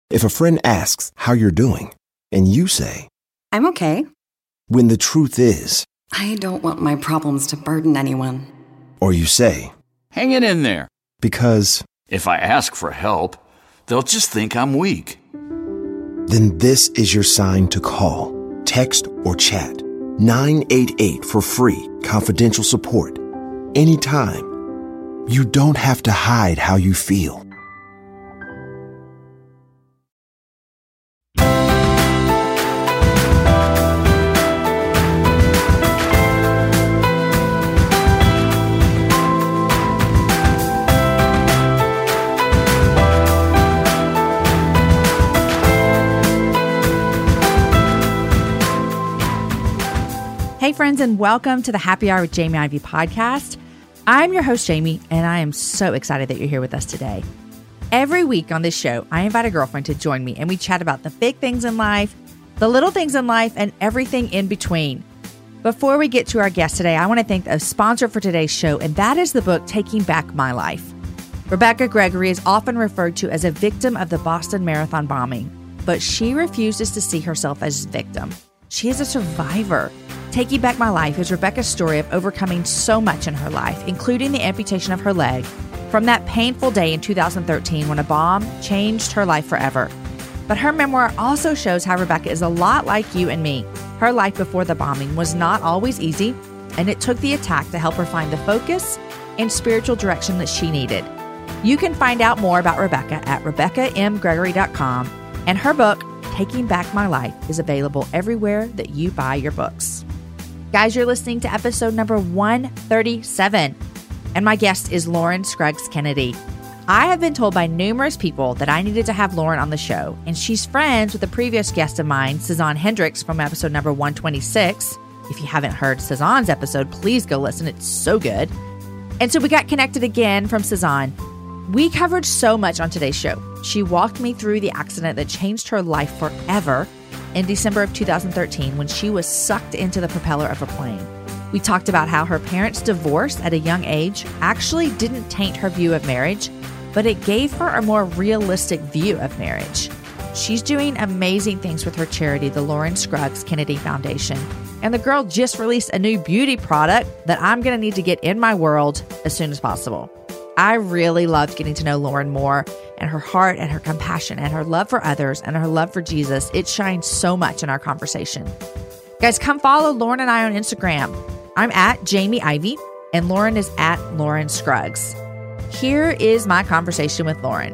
If a friend asks how you're doing, and you say, I'm okay. When the truth is, I don't want my problems to burden anyone. Or you say, Hang it in there. Because if I ask for help, they'll just think I'm weak. Then this is your sign to call, text, or chat 988 for free, confidential support. Anytime. You don't have to hide how you feel. Hey friends, and welcome to the Happy Hour with Jamie Ivey podcast. I'm your host, Jamie, and I am so excited that you're here with us today. Every week on this show, I invite a girlfriend to join me, and we chat about the big things in life, the little things in life, and everything in between. Before we get to our guest today, I want to thank a sponsor for today's show, and that is the book, Taking Back My Life. Rebecca Gregory is often referred to as a victim of the Boston Marathon bombing, but she refuses to see herself as a victim. She is a survivor. Taking Back My Life is Rebecca's story of overcoming so much in her life, including the amputation of her leg, from that painful day in 2013 when a bomb changed her life forever. But her memoir also shows how Rebecca is a lot like you and me. Her life before the bombing was not always easy, and it took the attack to help her find the focus and spiritual direction that she needed. You can find out more about Rebecca at RebeccaMGregory.com, and her book, Taking Back My Life, is available everywhere that you buy your books. Guys, you're listening to episode number 137, and my guest is Lauren Scruggs Kennedy. I have been told by numerous people that I needed to have Lauren on the show, and she's friends with a previous guest of mine, Cezanne Hendricks, from episode number 126. If you haven't heard Cezanne's episode, please go listen. It's so good. And so we got connected again from Cezanne. We covered so much on today's show. She walked me through the accident that changed her life forever in December of 2013 when she was sucked into the propeller of a plane. We talked about how her parents' divorce at a young age actually didn't taint her view of marriage, but it gave her a more realistic view of marriage. She's doing amazing things with her charity, the Lauren Scruggs Kennedy Foundation. And the girl just released a new beauty product that I'm going to need to get in my world as soon as possible. I really loved getting to know Lauren more, and her heart and her compassion and her love for others and her love for Jesus. It shines so much in our conversation. Guys, come follow Lauren and I on Instagram. I'm at Jamie Ivey, and Lauren is at Lauren Scruggs. Here is my conversation with Lauren.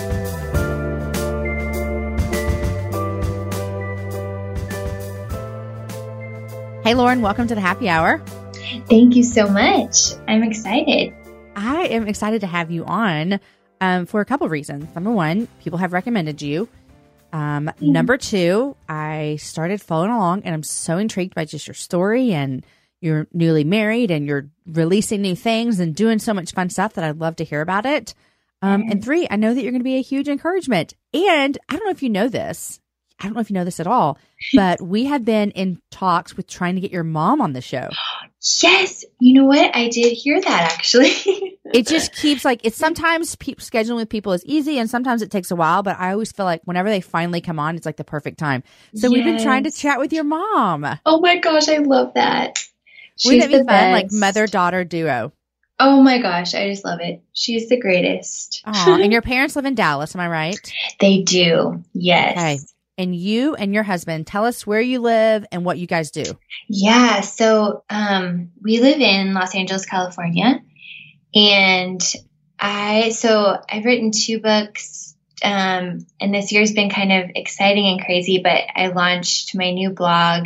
Hey, Lauren, welcome to the Happy Hour. Thank you so much. I'm excited. I am excited to have you on for a couple of reasons. Number one, people have recommended you. Number two, I started following along, and I'm so intrigued by just your story, and you're newly married, and you're releasing new things and doing so much fun stuff that I'd love to hear about it. And three, I know that you're going to be a huge encouragement. And I don't know if you know this. I don't know if you know this at all, but we have been in talks with trying to get your mom on the show. Yes. You know what? I did hear that, actually. It just keeps it's sometimes scheduling with people is easy, and sometimes it takes a while, but I always feel like whenever they finally come on, it's like the perfect time. So we've been trying to chat with your mom. Oh my gosh, I love that. Wouldn't it be fun? Like mother-daughter duo. Oh my gosh, I just love it. She's the greatest. Aw, and your parents live in Dallas, am I right? They do, yes. Okay. And you and your husband, tell us where you live and what you guys do. Yeah, so we live in Los Angeles, California, and I've written 2 books, and this year's been kind of exciting and crazy, but I launched my new blog,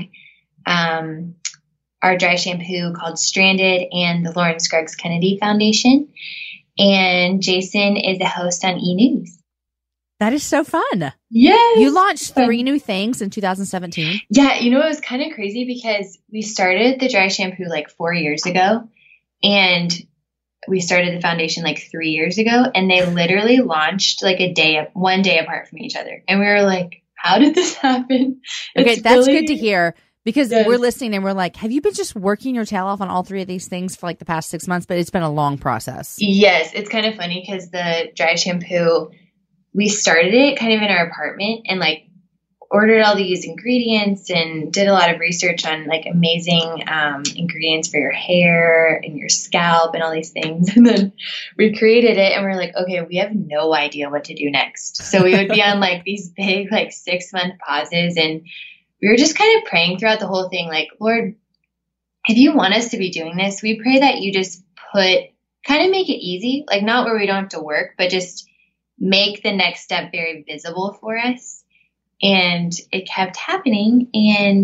our dry shampoo called Stranded, and the Lauren Scruggs Kennedy Foundation, and Jason is a host on E! News. That is so fun. Yes. You launched 3 new things in 2017. Yeah. You know, it was kind of crazy because we started the dry shampoo 4 years ago, and we started the foundation 3 years ago, and they literally launched 1 day apart from each other. And we were like, how did this happen? Okay. That's good to hear, because we're listening and we're like, have you been just working your tail off on all 3 of these things for the past 6 months? But it's been a long process. Yes. It's kind of funny because the dry shampoo, we started it kind of in our apartment and like ordered all these ingredients and did a lot of research on like amazing ingredients for your hair and your scalp and all these things. And then we created it and we're like, okay, we have no idea what to do next. So we would be on like these big, like 6-month pauses. And we were just kind of praying throughout the whole thing. Like, Lord, if you want us to be doing this, we pray that you just kind of make it easy, like not where we don't have to work, but just make the next step very visible for us. And it kept happening. And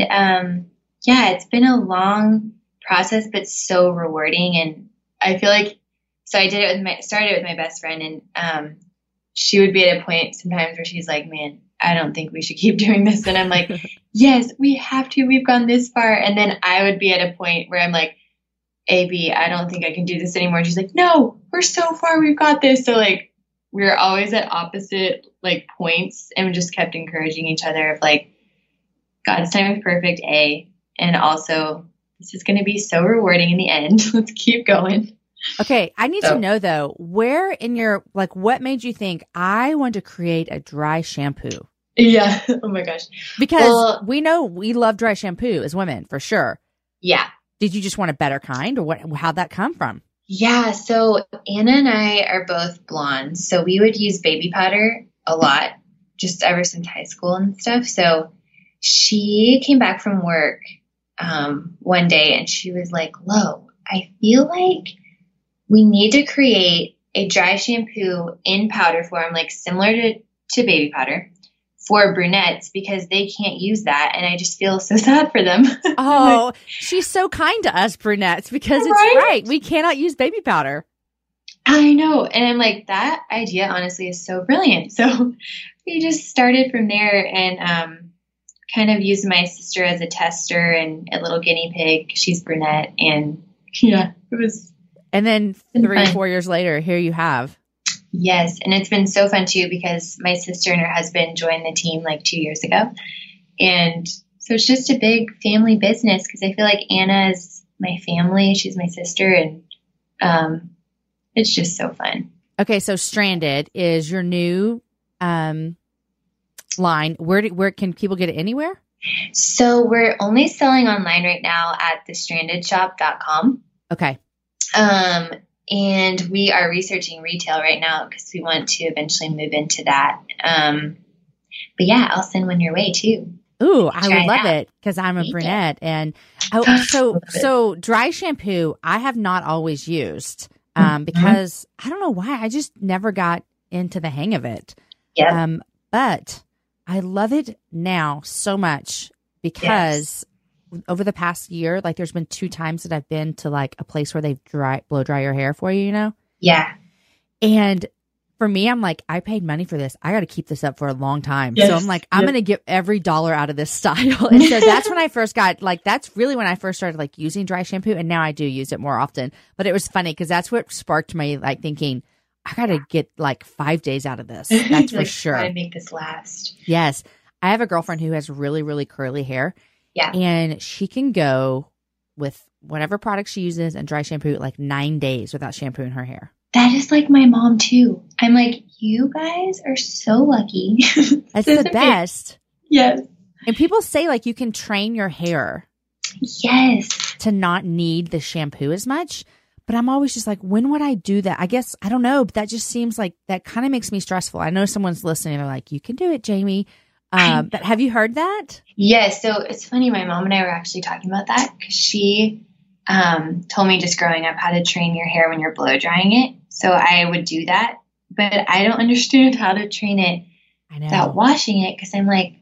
it's been a long process, but so rewarding. And I feel like, so I started it with my best friend, and she would be at a point sometimes where she's like, man, I don't think we should keep doing this. And I'm like, yes, we have to. We've gone this far. And then I would be at a point where I'm like, AB, I don't think I can do this anymore. And she's like, no, we're so far. We've got this. So like, we were always at opposite like points, and we just kept encouraging each other of like, God's time is perfect, and also this is going to be so rewarding in the end. Let's keep going. Okay. I need to know though, where in your, like, what made you think I want to create a dry shampoo? Yeah. Oh my gosh. Because we know we love dry shampoo as women for sure. Yeah. Did you just want a better kind, or how'd that come from? Yeah. So Anna and I are both blondes. So we would use baby powder a lot just ever since high school and stuff. So she came back from work one day and she was like, Lo, I feel like we need to create a dry shampoo in powder form, like similar to baby powder for brunettes, because they can't use that. And I just feel so sad for them. Oh, she's so kind to us brunettes, because it's right. We cannot use baby powder. I know. And I'm like, that idea honestly is so brilliant. So we just started from there and kind of used my sister as a tester and a little guinea pig. She's brunette. And yeah, it was. And then 3-4 years later, here you have. Yes. And it's been so fun too, because my sister and her husband joined the team like 2 years ago. And so it's just a big family business, because I feel like Anna is my family. She's my sister. And it's just so fun. Okay. So Stranded is your new line. Where can people get it anywhere? So we're only selling online right now at thestrandedshop.com. Okay. And we are researching retail right now because we want to eventually move into that. But yeah, I'll send one your way too. Ooh, I would love it, because I'm a brunette. And so dry shampoo, I have not always used because I don't know why. I just never got into the hang of it. Yeah. But I love it now so much because over the past year, like there's been 2 times that I've been to like a place where they blow dry your hair for you, you know? Yeah. And for me, I'm like, I paid money for this. I got to keep this up for a long time. Yes. So I'm like, I'm going to get every dollar out of this style. And so that's when I first got that's really when I first started like using dry shampoo. And now I do use it more often. But it was funny because that's what sparked me like thinking, I got to get like 5 days out of this. That's for sure. Try to make this last. Yes. I have a girlfriend who has really, really curly hair. Yeah. And she can go with whatever product she uses and dry shampoo like 9 days without shampooing her hair. That is like my mom too. I'm like, you guys are so lucky. That's the best. Yes. And people say like you can train your hair. Yes. To not need the shampoo as much. But I'm always just like, when would I do that? I guess, I don't know, but that just seems like that kind of makes me stressful. I know someone's listening. They're like, you can do it, Jamie. But have you heard that? Yes. So it's funny. My mom and I were actually talking about that because she told me just growing up how to train your hair when you're blow drying it. So I would do that, but I don't understand how to train it without washing it. Because I'm like,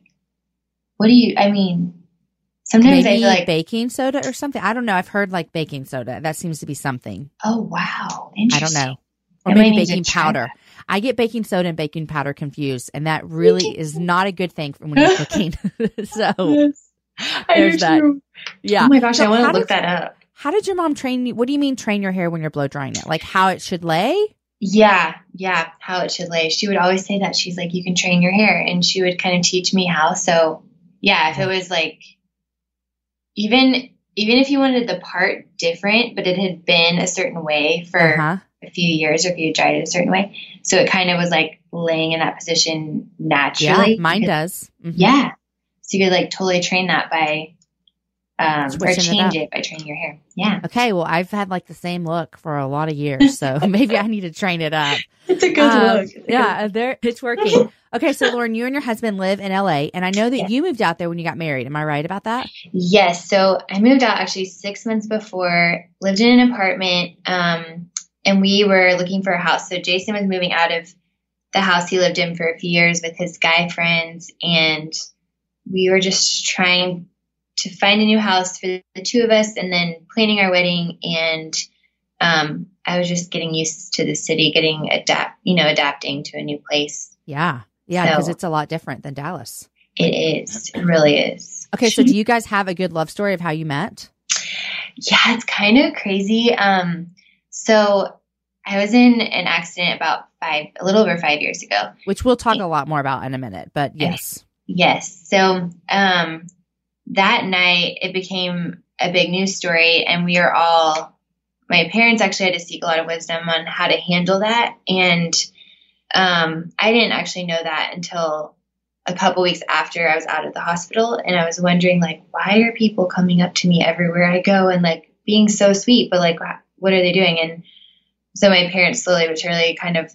sometimes maybe I feel like baking soda or something. I don't know. I've heard like baking soda. That seems to be something. Oh, wow. I don't know. Or maybe baking powder. I get baking soda and baking powder confused, and that really is not a good thing when you're cooking. So yes, there's that. Too. Yeah. Oh my gosh, I want to look that up. How did your mom train you? What do you mean train your hair when you're blow drying it? Like how it should lay? Yeah, how it should lay. She would always say that. She's like, you can train your hair, and she would kind of teach me how. So yeah, if it was like even if you wanted the part different, but it had been a certain way for a few years, or if you dried it a certain way. So it kind of was like laying in that position naturally. Yeah, mine does. Mm-hmm. Yeah. So you could like totally train that by, or Switching change it by training your hair. Yeah. Okay. Well, I've had like the same look for a lot of years, so maybe I need to train it up. It's a good look. It's working. Okay. So Lauren, you and your husband live in LA, and I know that you moved out there when you got married. Am I right about that? Yes. So I moved out actually 6 months before, lived in an apartment, and we were looking for a house. So Jason was moving out of the house he lived in for a few years with his guy friends. And we were just trying to find a new house for the two of us and then planning our wedding. And I was just getting used to the city, adapting to a new place. Yeah. Yeah. Because it's a lot different than Dallas. It is. It really is. Okay. So do you guys have a good love story of how you met? Yeah, it's kind of crazy. So I was in an accident a little over 5 years ago. Which we'll talk a lot more about in a minute, but yes. Yes. So that night it became a big news story, and my parents actually had to seek a lot of wisdom on how to handle that. And I didn't actually know that until a couple weeks after I was out of the hospital. And I was wondering, like, why are people coming up to me everywhere I go and like being so sweet, but like, what are they doing? And so my parents slowly but surely kind of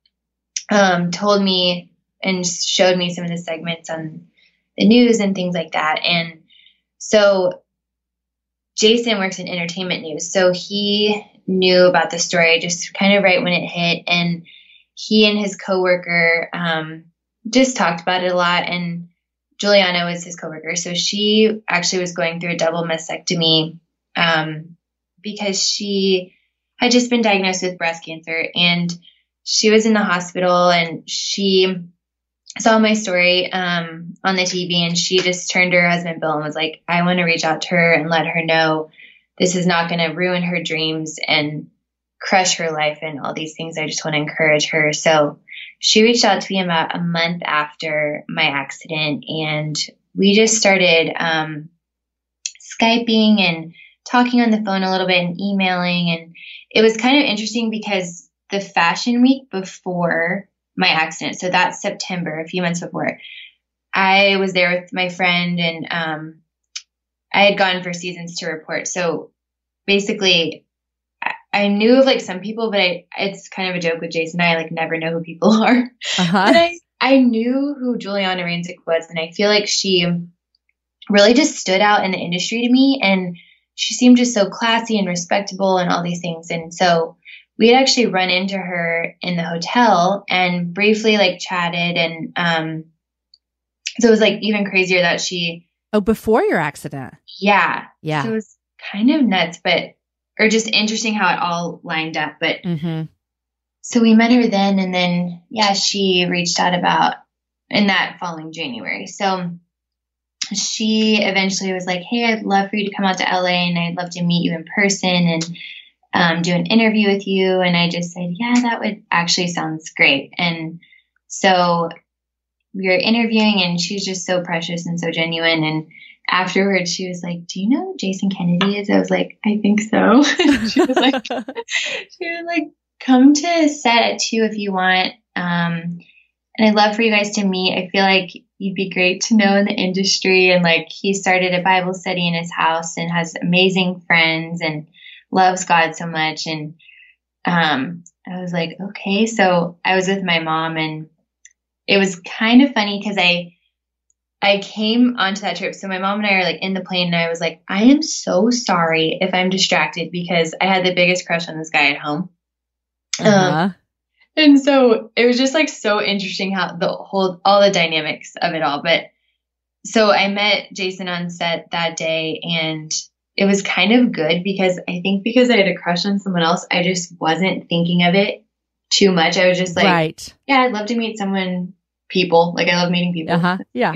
told me and showed me some of the segments on the news and things like that. And so Jason works in entertainment news. So he knew about the story just kind of right when it hit. And he and his coworker just talked about it a lot. And Juliana was his coworker. So she actually was going through a double mastectomy because she had just been diagnosed with breast cancer, and she was in the hospital, and she saw my story on the TV, and she just turned to her husband, Bill, and was like, I want to reach out to her and let her know this is not going to ruin her dreams and crush her life and all these things. I just want to encourage her. So she reached out to me about a month after my accident, and we just started Skyping and talking on the phone a little bit and emailing. And it was kind of interesting because the fashion week before my accident, so that's September, a few months before, I was there with my friend, and I had gone for Seasons to report. So basically I knew of like some people, but it's kind of a joke with Jason. I like never know who people are. Uh-huh. But I knew who Juliana Rancic was, and I feel like she really just stood out in the industry to me, and she seemed just so classy and respectable and all these things. And so we had actually run into her in the hotel and briefly like chatted. And so it was like even crazier that before your accident. Yeah. Yeah. So it was kind of nuts, or just interesting how it all lined up. But so we met her then, and then, she reached out in that following January. So she eventually was like, hey, I'd love for you to come out to LA, and I'd love to meet you in person and do an interview with you. And I just said, yeah, that would actually sounds great. And so we were interviewing, and she's just so precious and so genuine. And afterwards she was like, do you know who Jason Kennedy is? I was like, I think so. she was like, come to set at 2 if you want. And I'd love for you guys to meet. I feel like you'd be great to know in the industry. And like, he started a Bible study in his house and has amazing friends and loves God so much. And I was like, okay. So I was with my mom, and it was kind of funny because I came onto that trip. So my mom and I are like in the plane, and I was like, I am so sorry if I'm distracted because I had the biggest crush on this guy at home. And so it was just like so interesting how all the dynamics of it all. But so I met Jason on set that day, and it was kind of good because I think because I had a crush on someone else, I just wasn't thinking of it too much. I was just like, right. Yeah, I'd love to meet people. Like, I love meeting people. Yeah.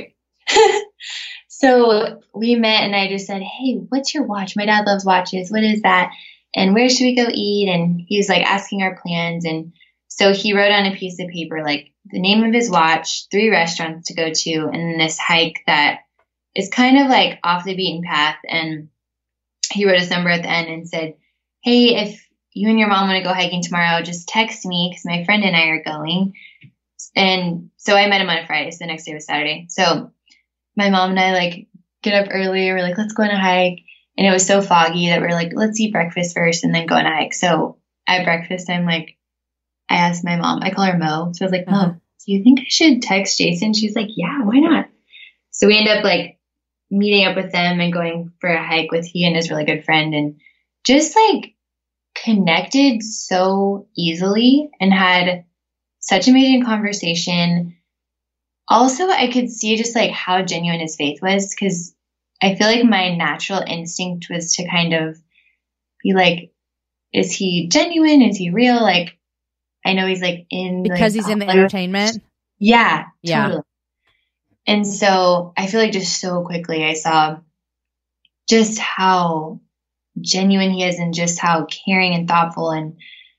So we met, and I just said, hey, what's your watch? My dad loves watches. What is that? And where should we go eat? And he was like asking our plans. And so he wrote on a piece of paper, like the name of his watch, 3 restaurants to go to, and then this hike that is kind of like off the beaten path. And he wrote his number at the end and said, hey, if you and your mom want to go hiking tomorrow, just text me because my friend and I are going. And so I met him on a Friday. So the next day was Saturday. So my mom and I like get up early and we're like, let's go on a hike. And it was so foggy that we're like, let's eat breakfast first and then go on a hike. So at breakfast, I asked my mom, I call her Mo. So I was like, Mom, do you think I should text Jason? She's like, yeah, why not? So we end up like meeting up with them and going for a hike with he and his really good friend, and just like connected so easily and had such amazing conversation. Also, I could see just like how genuine his faith was, because I feel like my natural instinct was to kind of be like, is he genuine? Is he real? Like, I know he's like in because like, he's in the entertainment. Yeah, yeah. Totally. And so I feel like just so quickly I saw just how genuine he is and just how caring and thoughtful and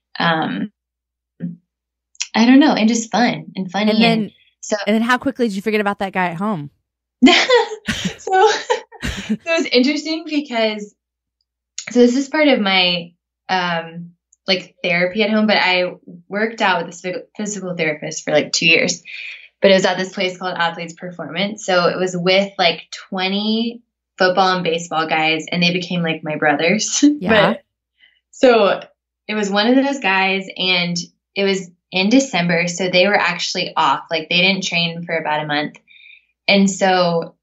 I don't know, and just fun and funny. And then how quickly did you forget about that guy at home? So it was interesting because this is part of my like therapy at home, but I worked out with this physical therapist for like 2 years, but it was at this place called Athletes Performance. So it was with like 20 football and baseball guys, and they became like my brothers. Yeah. So it was one of those guys, and it was in December. So they were actually off. Like they didn't train for about a month. And so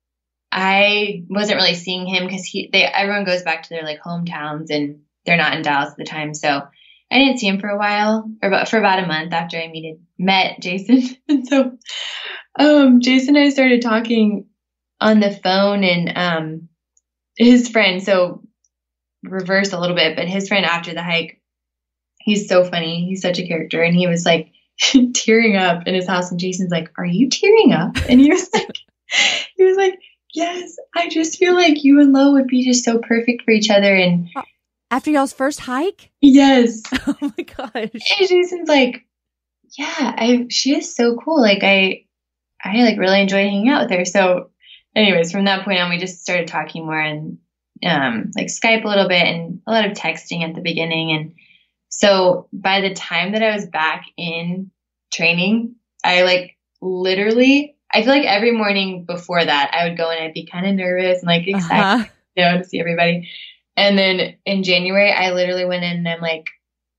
I wasn't really seeing him because everyone goes back to their like hometowns, and they're not in Dallas at the time. So I didn't see him for a while, or for about a month after I met Jason. And so Jason and I started talking on the phone, and his friend, so reverse a little bit, but his friend after the hike, he's so funny. He's such a character. And he was like tearing up in his house, and Jason's like, are you tearing up? And he was like, yes, I just feel like you and Lo would be just so perfect for each other. And after y'all's first hike? Yes. Oh my gosh. And Jason's like, yeah, she is so cool. Like I like really enjoy hanging out with her. So anyways, from that point on, we just started talking more, and like Skype a little bit and a lot of texting at the beginning. And so by the time that I was back in training, I like literally, I feel like every morning before that I would go and I'd be kind of nervous and like excited, to see everybody. And then in January, I literally went in and I'm like,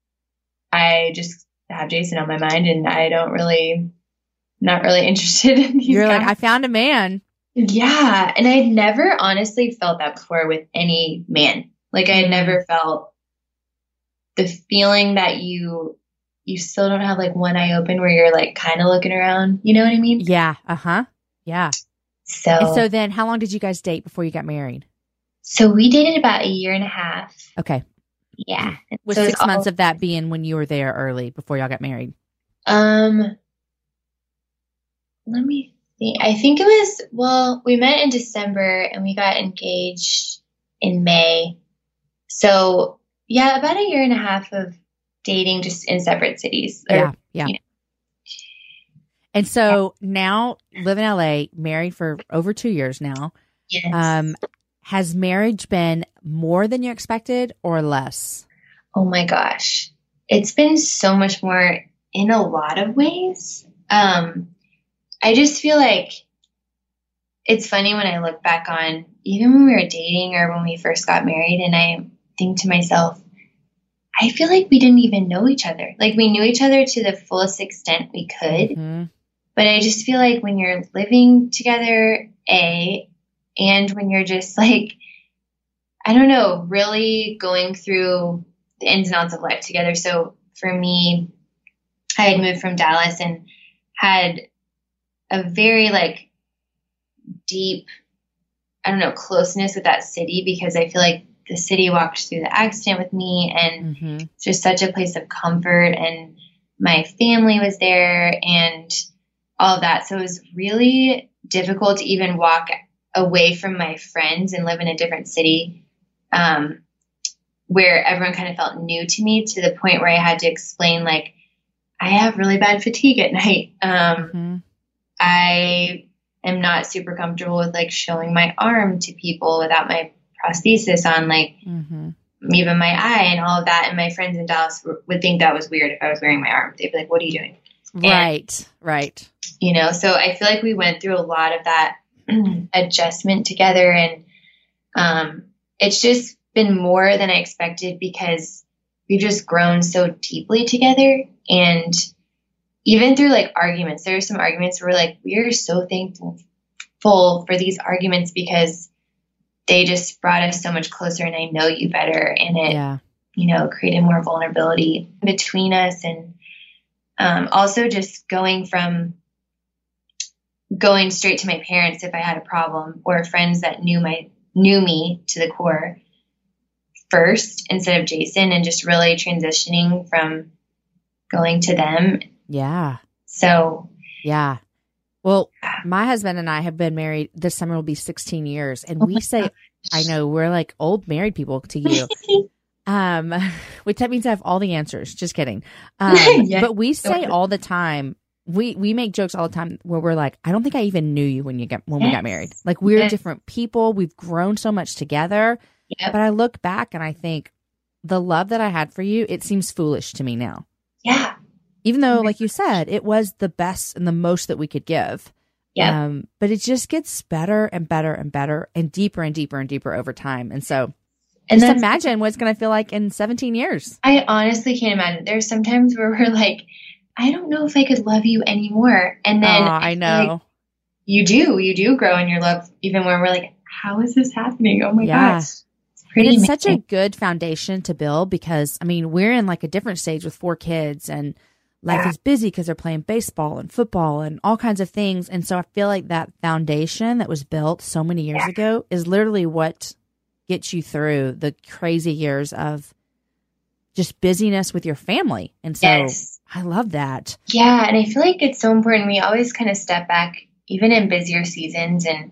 I just have Jason on my mind, and not really interested in these You're guys. like, I found a man. Yeah. And I'd never honestly felt that before with any man. Like I had never felt the feeling that you still don't have like one eye open where you're like kind of looking around. You know what I mean? Yeah. Uh-huh. Yeah. So then how long did you guys date before you got married? So we dated about a year and a half. Okay. Yeah. With so 6 months of that being when you were there early before y'all got married? Let me think. I think it was, we met in December and we got engaged in May. So yeah, about a year and a half of dating just in separate cities. Yeah. And so now live in LA, married for over 2 years now. Yes. Has marriage been more than you expected or less? Oh my gosh. It's been so much more in a lot of ways. I just feel like it's funny when I look back on even when we were dating or when we first got married, and I think to myself, I feel like we didn't even know each other. Like we knew each other to the fullest extent we could. Mm-hmm. But I just feel like when you're living together, and when you're just like, I don't know, really going through the ins and outs of life together. So for me, I had moved from Dallas and had a very like deep, I don't know, closeness with that city, because I feel like the city walked through the accident with me, and it's just such a place of comfort, and my family was there and all of that. So it was really difficult to even walk away from my friends and live in a different city, where everyone kind of felt new to me, to the point where I had to explain, like, I have really bad fatigue at night. I am not super comfortable with like showing my arm to people without my prosthesis on, like even my eye and all of that. And my friends in Dallas would think that was weird if I was wearing my arm. They'd be like, what are you doing? Right. You know, so I feel like we went through a lot of that adjustment together, and it's just been more than I expected because we've just grown so deeply together. And even through like arguments, there are some arguments where like we are so thankful for these arguments because they just brought us so much closer, and I know you better, and it you know, created more vulnerability between us. And also just going straight to my parents if I had a problem, or friends that knew me to the core first instead of Jason, and just really transitioning from going to them. Yeah. So, yeah. Well, my husband and I have been married. This summer will be 16 years. And we say, gosh. I know we're like old married people to you. Which that means I have all the answers. Just kidding. But we say all the time, we make jokes all the time where we're like, I don't think I even knew you when we got married. Like we're different people. We've grown so much together. Yep. But I look back and I think the love that I had for you, it seems foolish to me now. Yeah. Even though, like you said, it was the best and the most that we could give. Yeah. But it just gets better and better and better and deeper and deeper and deeper over time. And so and just imagine what it's going to feel like in 17 years. I honestly can't imagine. There's sometimes where we're like, I don't know if I could love you anymore. And then I know. Like, you do grow in your love, even when we're like, how is this happening? Oh my gosh. It's such a good foundation to build because, I mean, we're in like a different stage with 4 kids and life is busy because they're playing baseball and football and all kinds of things. And so I feel like that foundation that was built so many years ago is literally what gets you through the crazy years of just busyness with your family. And so I love that. Yeah. And I feel like it's so important. We always kind of step back, even in busier seasons. And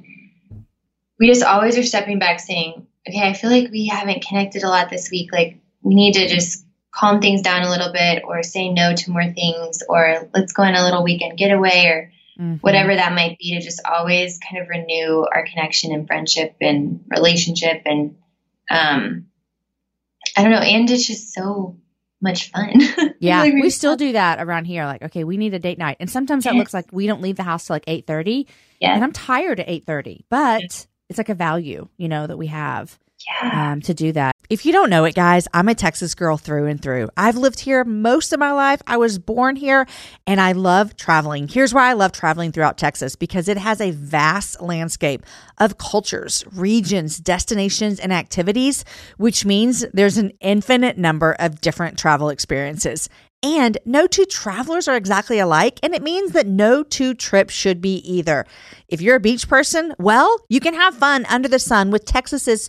we just always are stepping back saying, okay, I feel like we haven't connected a lot this week. Like we need to just calm things down a little bit, or say no to more things, or let's go on a little weekend getaway, or whatever that might be, to just always kind of renew our connection and friendship and relationship. And I don't know. And it's just so much fun. Yeah. Like we still do that around here. Like, okay, we need a date night. And sometimes that looks like we don't leave the house till like 8:30. Yeah. And I'm tired at 8:30, but it's like a value, you know, that we have to do that. If you don't know it, guys, I'm a Texas girl through and through. I've lived here most of my life. I was born here and I love traveling. Here's why I love traveling throughout Texas, because it has a vast landscape of cultures, regions, destinations, and activities, which means there's an infinite number of different travel experiences. And no two travelers are exactly alike, and it means that no two trips should be either. If you're a beach person, well, you can have fun under the sun with Texas's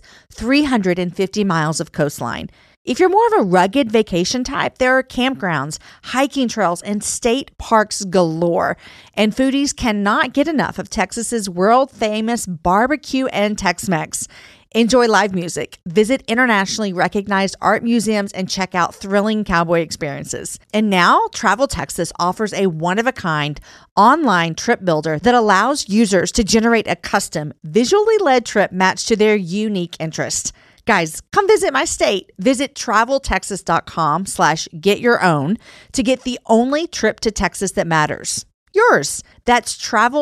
350 miles of coastline. If you're more of a rugged vacation type, there are campgrounds, hiking trails, and state parks galore. And foodies cannot get enough of Texas's world-famous barbecue and Tex-Mex. Enjoy live music, visit internationally recognized art museums, and check out thrilling cowboy experiences. And now, Travel Texas offers a one-of-a-kind online trip builder that allows users to generate a custom, visually led trip matched to their unique interest. Guys, come visit my state. Visit traveltexas.com/getyourown to get the only trip to Texas that matters. Yours. That's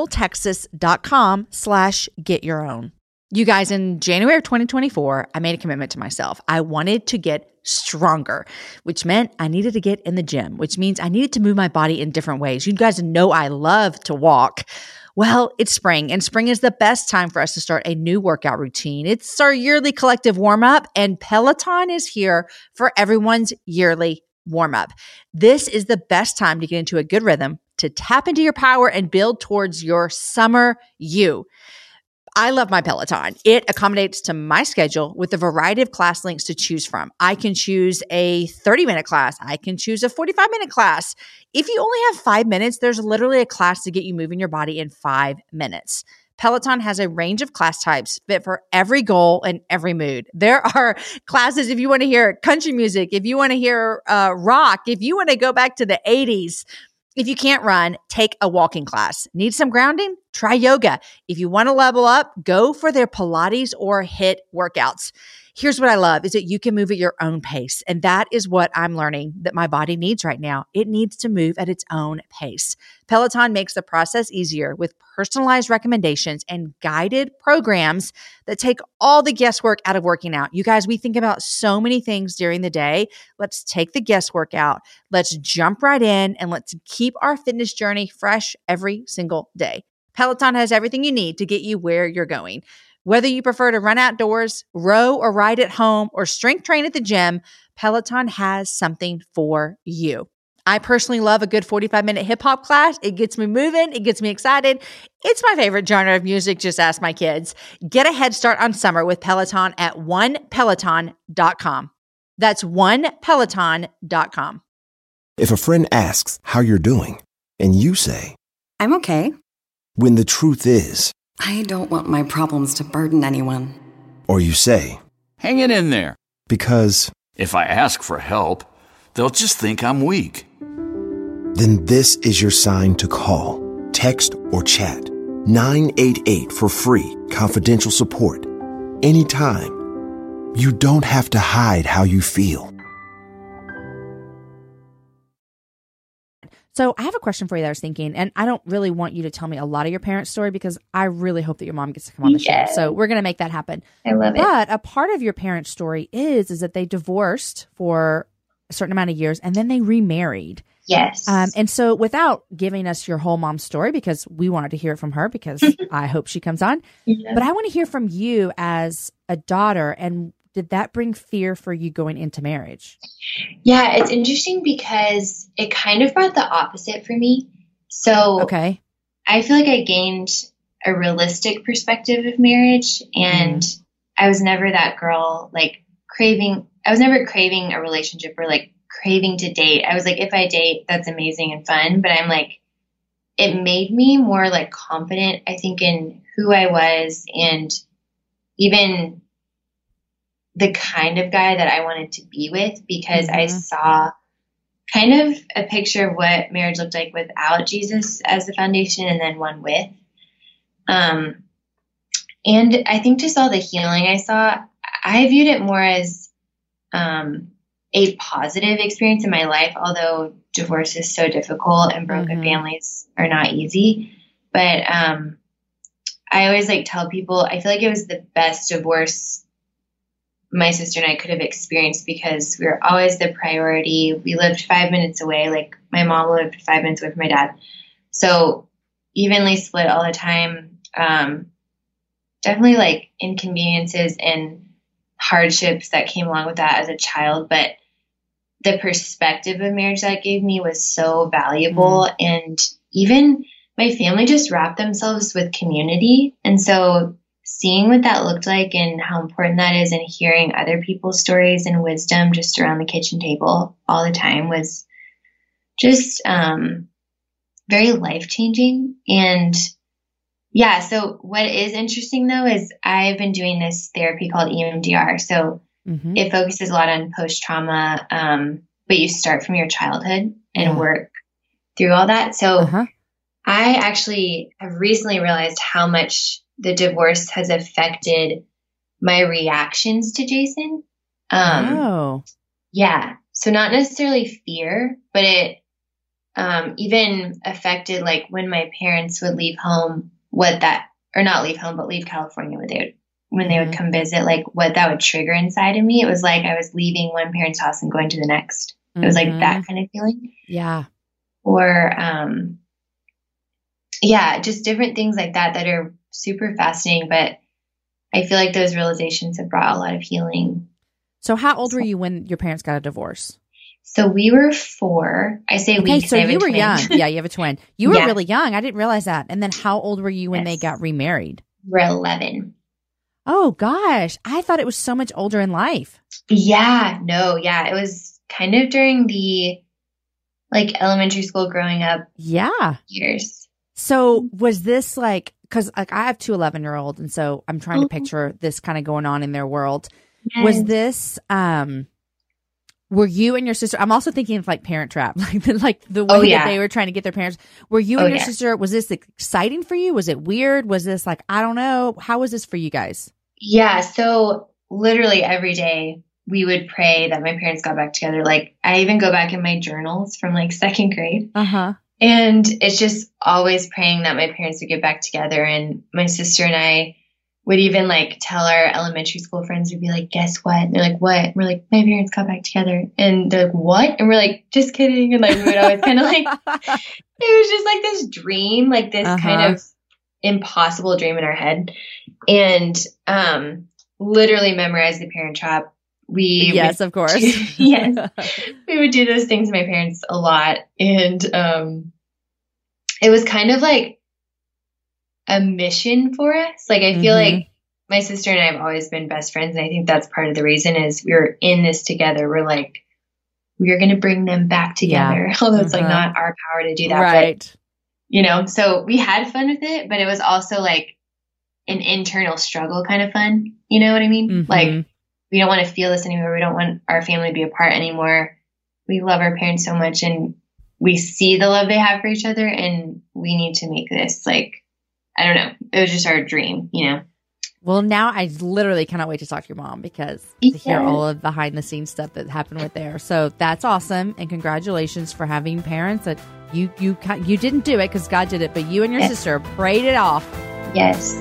traveltexas.com/getyourown. You guys, in January of 2024, I made a commitment to myself. I wanted to get stronger, which meant I needed to get in the gym, which means I needed to move my body in different ways. You guys know I love to walk. Well, it's spring, and spring is the best time for us to start a new workout routine. It's our yearly collective warm-up, and Peloton is here for everyone's yearly warm-up. This is the best time to get into a good rhythm, to tap into your power and build towards your summer you. I love my Peloton. It accommodates to my schedule with a variety of class links to choose from. I can choose a 30-minute class. I can choose a 45-minute class. If you only have 5 minutes, there's literally a class to get you moving your body in 5 minutes. Peloton has a range of class types fit for every goal and every mood. There are classes if you want to hear country music, if you want to hear rock, if you want to go back to the 80s. If you can't run, take a walking class. Need some grounding? Try yoga. If you want to level up, go for their Pilates or HIIT workouts. Here's what I love is that you can move at your own pace. And that is what I'm learning that my body needs right now. It needs to move at its own pace. Peloton makes the process easier with personalized recommendations and guided programs that take all the guesswork out of working out. You guys, we think about so many things during the day. Let's take the guesswork out. Let's jump right in and let's keep our fitness journey fresh every single day. Peloton has everything you need to get you where you're going. Whether you prefer to run outdoors, row or ride at home, or strength train at the gym, Peloton has something for you. I personally love a good 45-minute hip hop class. It gets me moving. It gets me excited. It's my favorite genre of music. Just ask my kids. Get a head start on summer with Peloton at onepeloton.com. That's onepeloton.com. If a friend asks how you're doing, and you say, I'm okay. when the truth is, I don't want my problems to burden anyone. or you say, Hang it in there. because, If I ask for help, they'll just think I'm weak. then this is your sign to call, text, or chat 988 for free, confidential support. Anytime. You don't have to hide how you feel. So I have a question for you that I was thinking, and I don't really want you to tell me a lot of your parents' story because I really hope that your mom gets to come on the show. So we're going to make that happen. I love it. But a part of your parents' story is that they divorced for a certain amount of years and then they remarried. Yes. And so without giving us your whole mom's story, because we wanted to hear it from her because I hope she comes on, Yeah. but I want to hear from you as a daughter. And did that bring fear for you going into marriage? Yeah, it's interesting because it kind of brought the opposite for me. So Okay. I feel like I gained a realistic perspective of marriage, and I was never that girl like I was never craving a relationship or like craving to date. I was like, if I date, that's amazing and fun. But I'm like, it made me more like confident, I think, in who I was and even the kind of guy that I wanted to be with, because I saw kind of a picture of what marriage looked like without Jesus as the foundation and then one with. And I think just all the healing I saw, I viewed it more as a positive experience in my life, although divorce is so difficult and broken families are not easy. But I always like tell people, I feel like it was the best divorce my sister and I could have experienced because we were always the priority. We lived 5 minutes away. Like my mom lived 5 minutes away from my dad. So evenly split all the time. Definitely like inconveniences and hardships that came along with that as a child. But the perspective of marriage that gave me was so valuable. And even my family just wrapped themselves with community. And so seeing what that looked like and how important that is and hearing other people's stories and wisdom just around the kitchen table all the time was just very life-changing. And yeah, so what is interesting though is I've been doing this therapy called EMDR. So it focuses a lot on post-trauma, but you start from your childhood and work through all that. So I actually have recently realized how much the divorce has affected my reactions to Jason. Yeah. So not necessarily fear, but it even affected like when my parents would leave home, not leave home, but leave California, when they would come visit, like what that would trigger inside of me. It was like I was leaving one parent's house and going to the next. It was like that kind of feeling. Yeah. Or, just different things like that are super fascinating, but I feel like those realizations have brought a lot of healing. So how old were you when your parents got a divorce? So we were 4. I say we. So you were young. Yeah, you have a twin. You were Yeah. really young. I didn't realize that. And then how old were you when they got remarried? We're 11. Oh gosh, I thought it was so much older in life. Yeah, no, yeah. It was kind of during the like elementary school growing up Yeah. years. So was this like, because like I have 2 11-year-olds, and so I'm trying to picture this kind of going on in their world. Yes. Was this, were you and your sister, I'm also thinking of like Parent Trap, like the way that they were trying to get their parents. Were you and your sister, was this exciting for you? Was it weird? Was this like, I don't know. How was this for you guys? Yeah. So literally every day we would pray that my parents got back together. Like I even go back in my journals from like second grade. And it's just always praying that my parents would get back together. And my sister and I would even like tell our elementary school friends, we'd be like, guess what? And they're like, what? And we're like, my parents got back together. And they're like, what? And we're like, just kidding. And like, we would always kind of like, it was just like this dream, like this kind of impossible dream in our head. And literally memorize the Parent Trap. Yes, of course. Yes. We would do those things to my parents a lot. And it was kind of like a mission for us. Like I feel like my sister and I have always been best friends. And I think that's part of the reason is we were in this together. We're like, we're going to bring them back together. Although it's like not our power to do that. Right. But, you know, so we had fun with it, but it was also like an internal struggle kind of fun. You know what I mean? Like, we don't want to feel this anymore. We don't want our family to be apart anymore. We love our parents so much and we see the love they have for each other and we need to make this like, I don't know. It was just our dream, you know? Well, now I literally cannot wait to talk to your mom because to hear all of behind the scenes stuff that happened with there. So that's awesome. And congratulations for having parents that you didn't do it because God did it, but you and your sister prayed it off. Yes.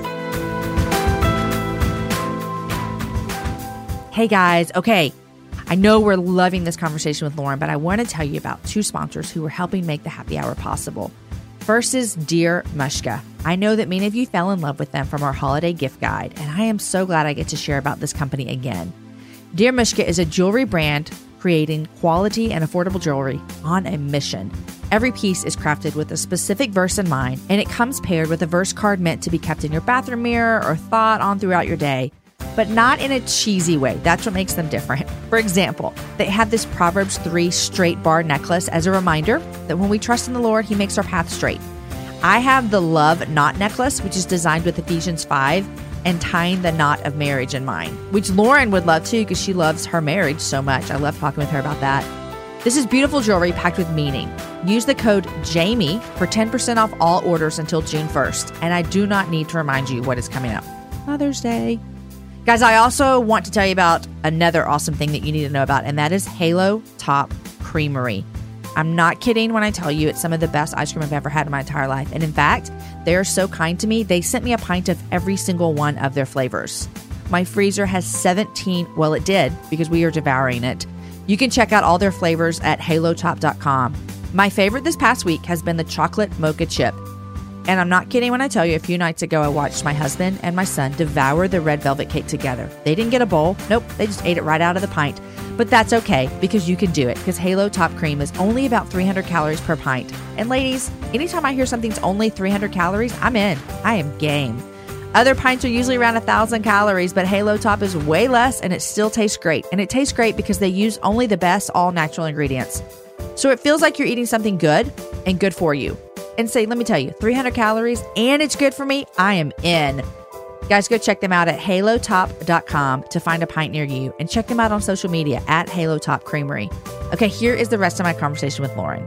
Hey guys, okay, I know we're loving this conversation with Lauren, but I want to tell you about two sponsors who are helping make the happy hour possible. First is Dear Mushka. I know that many of you fell in love with them from our holiday gift guide, and I am so glad I get to share about this company again. Dear Mushka is a jewelry brand creating quality and affordable jewelry on a mission. Every piece is crafted with a specific verse in mind, and it comes paired with a verse card meant to be kept in your bathroom mirror or thought on throughout your day. But not in a cheesy way. That's what makes them different. For example, they have this Proverbs 3 straight bar necklace as a reminder that when we trust in the Lord, He makes our path straight. I have the Love Knot necklace, which is designed with Ephesians 5 and tying the knot of marriage in mind, which Lauren would love too because she loves her marriage so much. I love talking with her about that. This is beautiful jewelry packed with meaning. Use the code JAMIE for 10% off all orders until June 1st. And I do not need to remind you what is coming up. Mother's Day. Guys, I also want to tell you about another awesome thing that you need to know about, and that is Halo Top Creamery. I'm not kidding when I tell you it's some of the best ice cream I've ever had in my entire life. And in fact, they are so kind to me, they sent me a pint of every single one of their flavors. My freezer has 17, well, it did because we are devouring it. You can check out all their flavors at halotop.com. My favorite this past week has been the chocolate mocha chip. And I'm not kidding when I tell you, a few nights ago, I watched my husband and my son devour the red velvet cake together. They didn't get a bowl. Nope, they just ate it right out of the pint. But that's okay because you can do it because Halo Top Cream is only about 300 calories per pint. And ladies, anytime I hear something's only 300 calories, I'm in. I am game. Other pints are usually around 1,000 calories, but Halo Top is way less and it still tastes great. And it tastes great because they use only the best all natural ingredients. So it feels like you're eating something good and good for you. And say, let me tell you, 300 calories and it's good for me, I am in. Guys, go check them out at halotop.com to find a pint near you and check them out on social media at Halo Top Creamery. Okay, here is the rest of my conversation with Lauren.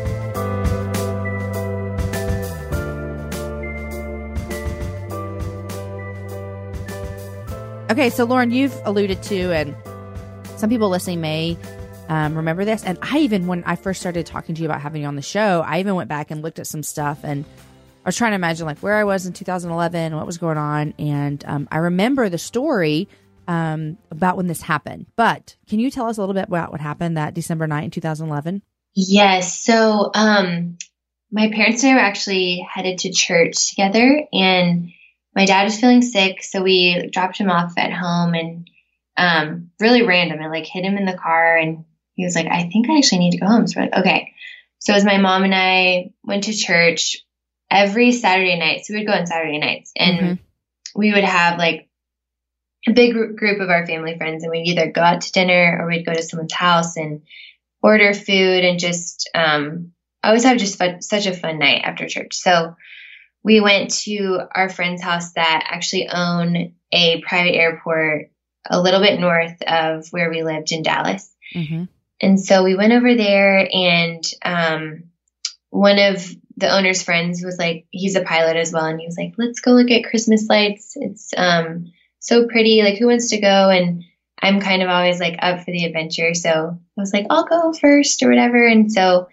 Okay, so Lauren, you've alluded to, and some people listening may remember this. And I even, when I first started talking to you about having you on the show, I even went back and looked at some stuff and I was trying to imagine like where I was in 2011, what was going on. And I remember the story about when this happened. But can you tell us a little bit about what happened that December night in 2011? Yes. So my parents and I were actually headed to church together and my dad was feeling sick. So we dropped him off at home and really random. I like hit him in the car and he was like, I think I actually need to go home. So we're like, okay. So as my mom and I went to church every Saturday night, so we would go on Saturday nights and we would have like a big group of our family friends and we'd either go out to dinner or we'd go to someone's house and order food and just always have just such a fun night after church. So we went to our friend's house that actually owned a private airport a little bit north of where we lived in Dallas. And so we went over there and one of the owner's friends was like, he's a pilot as well. And he was like, let's go look at Christmas lights. It's so so pretty. Like, who wants to go? And I'm kind of always like up for the adventure. So I was like, I'll go first or whatever. And so,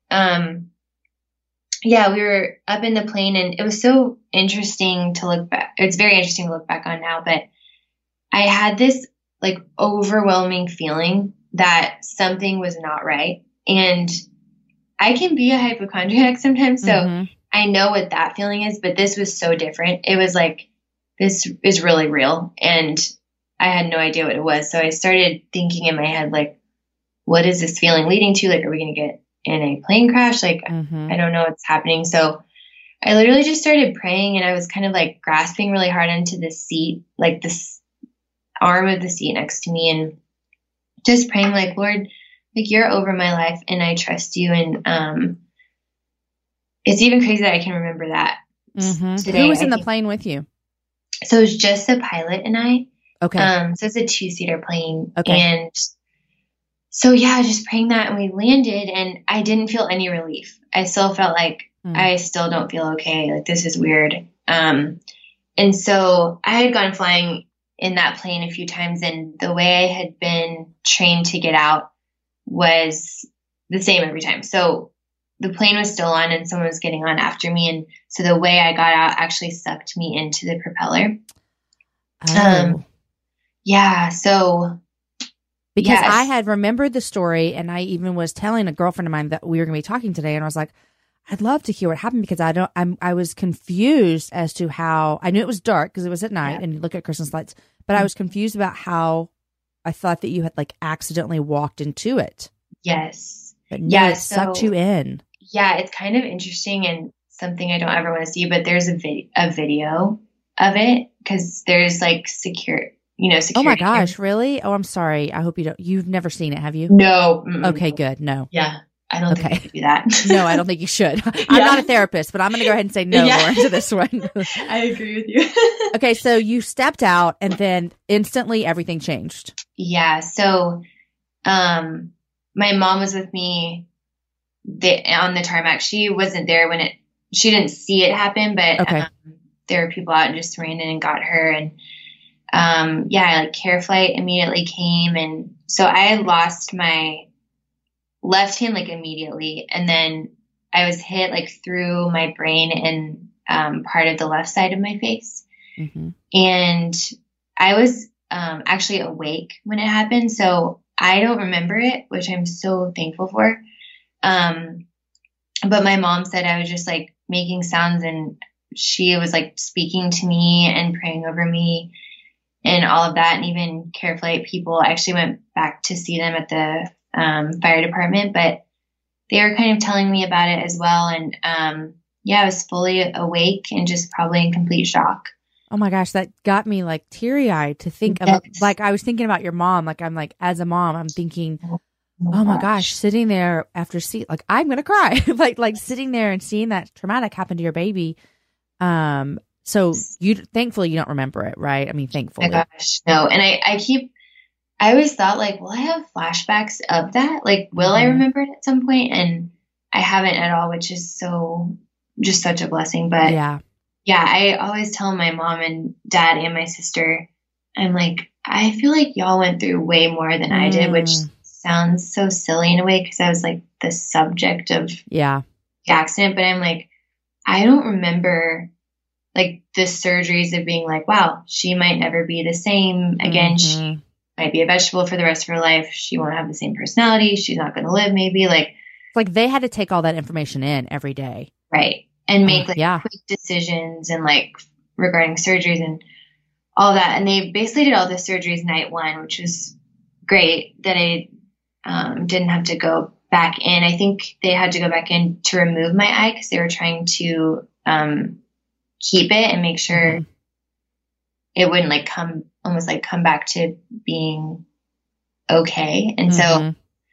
yeah, we were up in the plane, and it was so interesting to look back. It's very interesting to look back on now, but I had this like overwhelming feeling that something was not right. And I can be a hypochondriac sometimes. So I know what that feeling is, but this was so different. It was like, this is really real. And I had no idea what it was. So I started thinking in my head, like, what is this feeling leading to? Like, are we going to get in a plane crash? Like, I don't know what's happening. So I literally just started praying, and I was kind of like grasping really hard into the seat, like this arm of the seat next to me, and just praying like, Lord, like, you're over my life and I trust you. And, it's even crazy that I can remember that today. Who was in the plane with you? So it was just the pilot and I. Okay. So it's a 2-seater plane. Okay. And so, yeah, just praying that, and we landed, and I didn't feel any relief. I still felt like I still don't feel okay. Like, this is weird. And so I had gone flying in that plane a few times, and the way I had been trained to get out was the same every time. So the plane was still on, and someone was getting on after me. And so the way I got out actually sucked me into the propeller. Yeah. So because yes. I had remembered the story, and I even was telling a girlfriend of mine that we were going to be talking today, and I was like, I'd love to hear what happened, because I was confused as to how. I knew it was dark because it was at night and you look at Christmas lights, but I was confused about how I thought that you had like accidentally walked into it. Yes. But no, it sucked you in. Yeah, it's kind of interesting and something I don't ever want to see, but there's a video of it, because there's like security. Oh my gosh, really? Oh, I'm sorry. I hope you've never seen it, have you? No. Okay, good. No. Yeah. I don't think I could do that. No, I don't think you should. I'm not a therapist, but I'm going to go ahead and say no, Lauren, to this one. I agree with you. Okay, so you stepped out, and then instantly everything changed. Yeah. So, my mom was with me on the tarmac. She wasn't there when she didn't see it happen, but there were people out and just ran in and got her. And Care Flight immediately came. And so I had lost my left hand like immediately. And then I was hit like through my brain and part of the left side of my face. And I was actually awake when it happened. So I don't remember it, which I'm so thankful for. But my mom said I was just like making sounds, and she was like speaking to me and praying over me and all of that. And even Care Flight people, I actually went back to see them at the fire department, but they were kind of telling me about it as well. And I was fully awake and just probably in complete shock. Oh my gosh, that got me like teary eyed to think of, like, I was thinking about your mom. Like, I'm like, as a mom, I'm thinking, oh my gosh, sitting there after like, I'm going to cry. like sitting there and seeing that traumatic happen to your baby. So thankfully you don't remember it, right? I mean, thankfully. Oh my gosh, no. And I always thought like, will I have flashbacks of that? Like, will I remember it at some point? And I haven't at all, which is just such a blessing. But yeah, I always tell my mom and dad and my sister, I'm like, I feel like y'all went through way more than I did, which sounds so silly in a way, because I was like the subject of the accident. But I'm like, I don't remember like the surgeries of being like, wow, she might never be the same again. She might be a vegetable for the rest of her life. She won't have the same personality. She's not going to live, maybe. Like they had to take all that information in every day. Right. And make quick decisions and like regarding surgeries and all that. And they basically did all the surgeries night one, which was great that I didn't have to go back in. I think they had to go back in to remove my eye, because they were trying to keep it and make sure it wouldn't like come back to being okay. And so,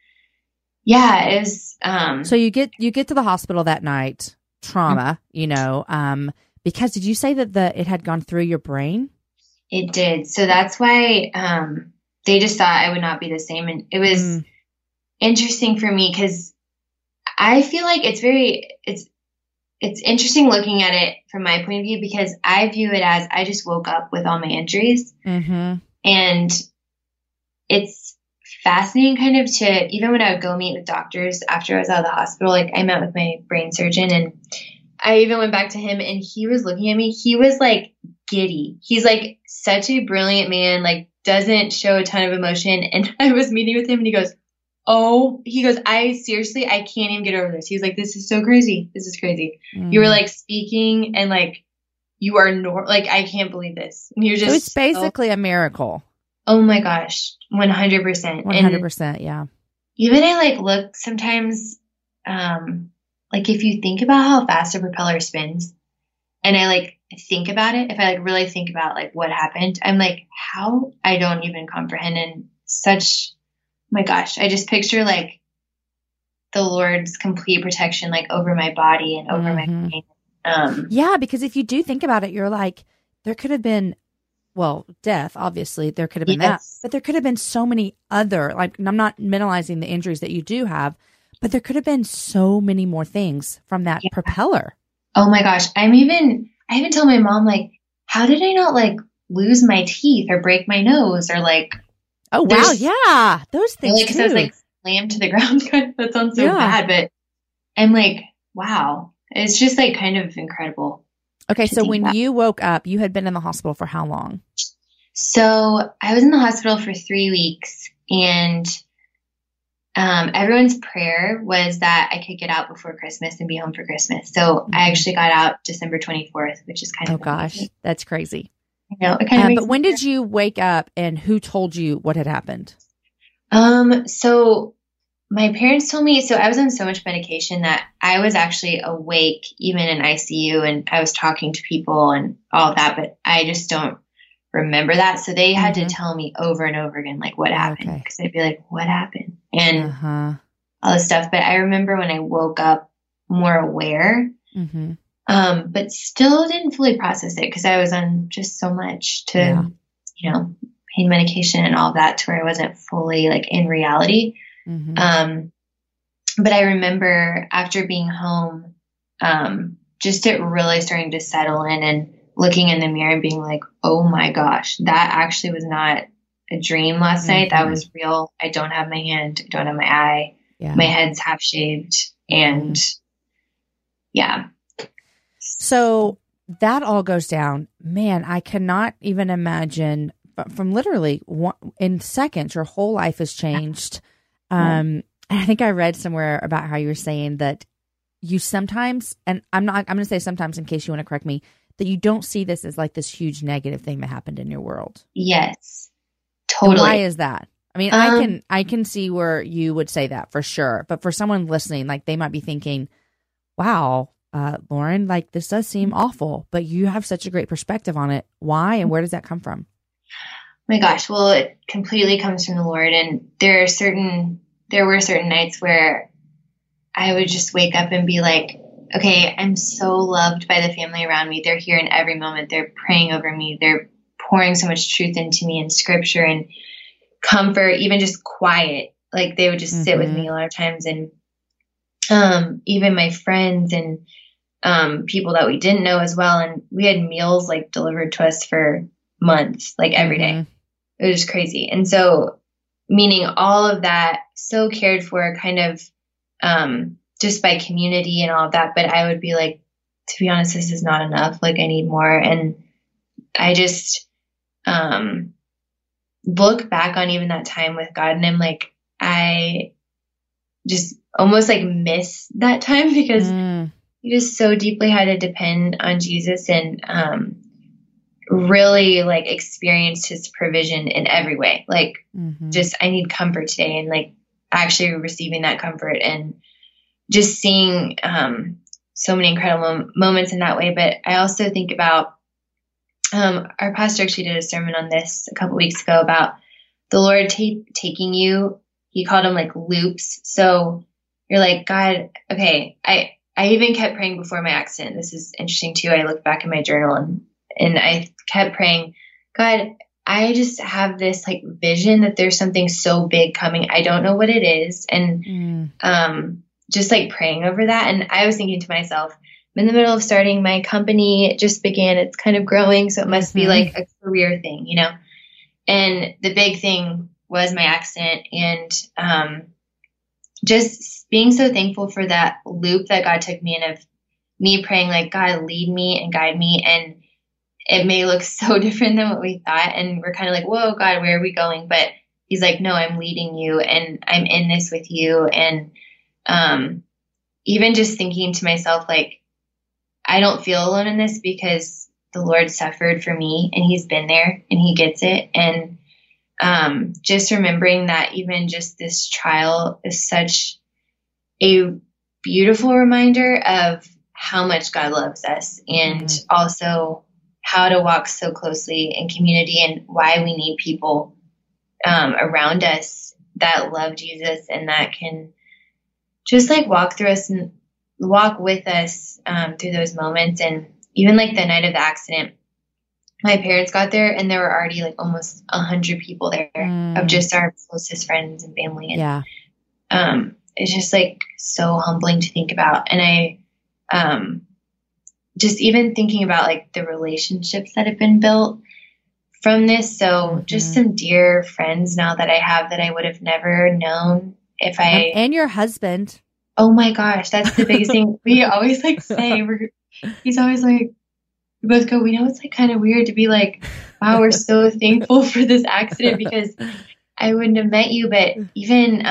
it was, so you get to the hospital that night, trauma, because did you say that it had gone through your brain? It did. So that's why, they just thought I would not be the same. And it was it's interesting for me, because I feel like it's it's interesting looking at it from my point of view, because I view it as I just woke up with all my injuries. Mm-hmm. And it's fascinating kind of to, even when I would go meet with doctors after I was out of the hospital, like I met with my brain surgeon, and I even went back to him, and he was looking at me. He was like giddy. He's like such a brilliant man, like doesn't show a ton of emotion. And I was meeting with him, and he goes, I can't even get over this. He was like, this is so crazy. This is crazy. You were like speaking and like, you are like, I can't believe this. And you're just, so it's basically a miracle. Oh my gosh. 100%. 100%. Yeah. Even I like look sometimes, like if you think about how fast a propeller spins, and I like think about it, if I like really think about like what happened, I'm like, how I don't even comprehend. And such, my gosh, I just picture like the Lord's complete protection, like over my body and over my brain. Yeah, because if you do think about it, you're like, there could have been, well, death, obviously, there could have been that, but there could have been so many other, like, and I'm not minimalizing the injuries that you do have, but there could have been so many more things from that propeller. Oh my gosh. I even told my mom, like, how did I not like lose my teeth or break my nose or like, oh, wow. Yeah. Those things like, 'cause I was like slammed to the ground. That sounds so bad, but I'm like, wow. It's just like kind of incredible. Okay. So when you woke up, you had been in the hospital for how long? So I was in the hospital for 3 weeks, and everyone's prayer was that I could get out before Christmas and be home for Christmas. So I actually got out December 24th, which is kind of amazing. That's crazy. I know. It kind of but when did you wake up, and who told you what had happened? So my parents told me, so I was on so much medication that I was actually awake, even in ICU, and I was talking to people and all of that, but I just don't remember that. So they had to tell me over and over again, like what happened. Because I'd be like, what happened? And all this stuff. But I remember when I woke up more aware, but still didn't fully process it because I was on just so much to, you know, pain medication and all that, to where I wasn't fully like in reality. But I remember after being home, just it really starting to settle in and looking in the mirror and being like, oh my gosh, that actually was not a dream last night. That was real. I don't have my hand. I don't have my eye. My head's half shaved. And so that all goes down. Man, I cannot even imagine, from literally in seconds, your whole life has changed. I think I read somewhere about how you were saying that you sometimes, and I'm going to say sometimes in case you want to correct me, that you don't see this as like this huge negative thing that happened in your world. Yes, totally. And why is that? I mean, I can see where you would say that for sure. But for someone listening, like they might be thinking, wow, Lauren, like this does seem awful, but you have such a great perspective on it. Why? And where does that come from? My gosh. Well, it completely comes from the Lord. And there were certain nights where I would just wake up and be like, okay, I'm so loved by the family around me. They're here in every moment. They're praying over me. They're pouring so much truth into me in scripture and comfort, even just quiet. Like they would just sit with me a lot of times. And even my friends and people that we didn't know as well. And we had meals like delivered to us for months, like every day. It was just crazy. And so, meaning all of that, so cared for, kind of just by community and all of that. But I would be like, to be honest, this is not enough. Like I need more. And I just look back on even that time with God, and I'm like, I just almost like miss that time because you just so deeply had to depend on Jesus and really like experienced his provision in every way. Like just, I need comfort today, and like actually receiving that comfort and just seeing so many incredible moments in that way. But I also think about our pastor actually did a sermon on this a couple weeks ago about the Lord taking you. He called them like loops. So you're like, God, okay. I even kept praying before my accident. This is interesting too. I looked back in my journal and I kept praying, God, I just have this like vision that there's something so big coming. I don't know what it is. And just like praying over that. And I was thinking to myself, in the middle of starting my company. It just began. It's kind of growing. So it must be like a career thing, you know? And the big thing was my accident, and just being so thankful for that loop that God took me in, of me praying like, God, lead me and guide me. And it may look so different than what we thought. And we're kind of like, whoa, God, where are we going? But he's like, no, I'm leading you and I'm in this with you. And even just thinking to myself, like, I don't feel alone in this because the Lord suffered for me and he's been there and he gets it. And just remembering that even just this trial is such a beautiful reminder of how much God loves us, and also how to walk so closely in community, and why we need people around us that love Jesus and that can just like walk through us and walk with us through those moments. And even like the night of the accident, my parents got there and there were already like almost 100 people there of just our closest friends and family. And it's just like so humbling to think about. And I just even thinking about like the relationships that have been built from this. So just some dear friends now that I have that I would have never known if I... And your husband. Oh my gosh, that's the biggest thing. We always like say, he's always like, we both go, we know it's like kind of weird to be like, wow, we're so thankful for this accident because I wouldn't have met you. But even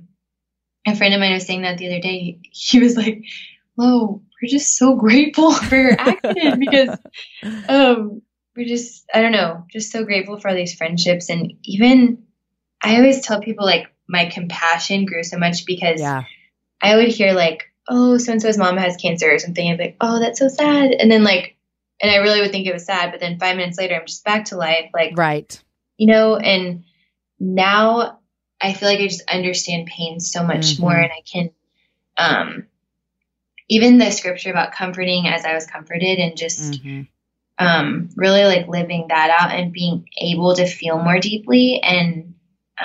a friend of mine was saying that the other day. He was like, whoa, we're just so grateful for your accident because we're just, I don't know, just so grateful for these friendships. And even I always tell people like my compassion grew so much because I would hear like, oh, so-and-so's mom has cancer or something. I'd be like, oh, that's so sad. And then like, and I really would think it was sad, but then 5 minutes later, I'm just back to life. Like, right. You know, and now I feel like I just understand pain so much more, and I can, even the scripture about comforting as I was comforted, and just, really like living that out and being able to feel more deeply, and,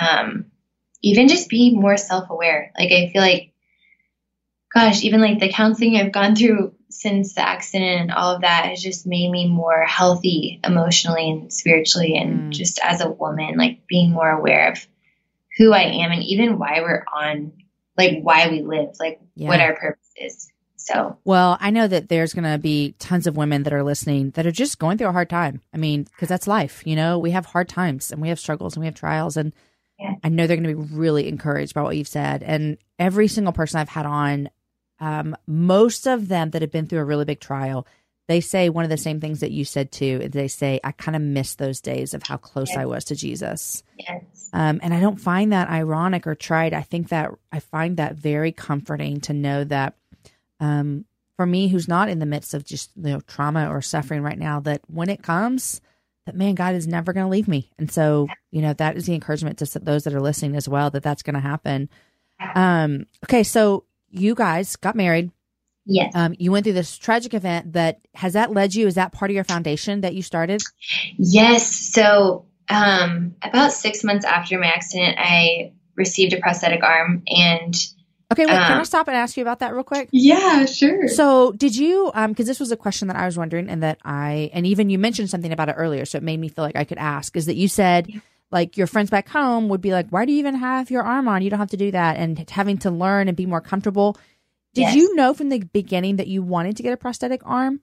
even just be more self-aware. Like, I feel like, gosh, even like the counseling I've gone through since the accident and all of that has just made me more healthy emotionally and spiritually, and just as a woman, like being more aware of who I am and even why we're on, like why we live, like what our purpose is. So, well, I know that there's going to be tons of women that are listening that are just going through a hard time. I mean, because that's life, you know, we have hard times and we have struggles and we have trials, and I know they're going to be really encouraged by what you've said. And every single person I've had on, most of them that have been through a really big trial, they say one of the same things that you said too. They say, I kind of miss those days of how close I was to Jesus. And I don't find that ironic or trite. I think that I find that very comforting to know that, for me, who's not in the midst of just, you know, trauma or suffering right now, that when it comes, that man, God is never going to leave me. And so, you know, that is the encouragement to those that are listening as well, that that's going to happen. Okay. So you guys got married. Yes. You went through this tragic event. Has that led you? Is that part of your foundation that you started? Yes. So, about 6 months after my accident, I received a prosthetic arm. And okay, wait, can I stop and ask you about that real quick? Yeah, sure. So did you, because this was a question that I was wondering, and even you mentioned something about it earlier, so it made me feel like I could ask, is that you said, like, your friends back home would be like, why do you even have your arm on? You don't have to do that. And having to learn and be more comfortable. Did you know from the beginning that you wanted to get a prosthetic arm?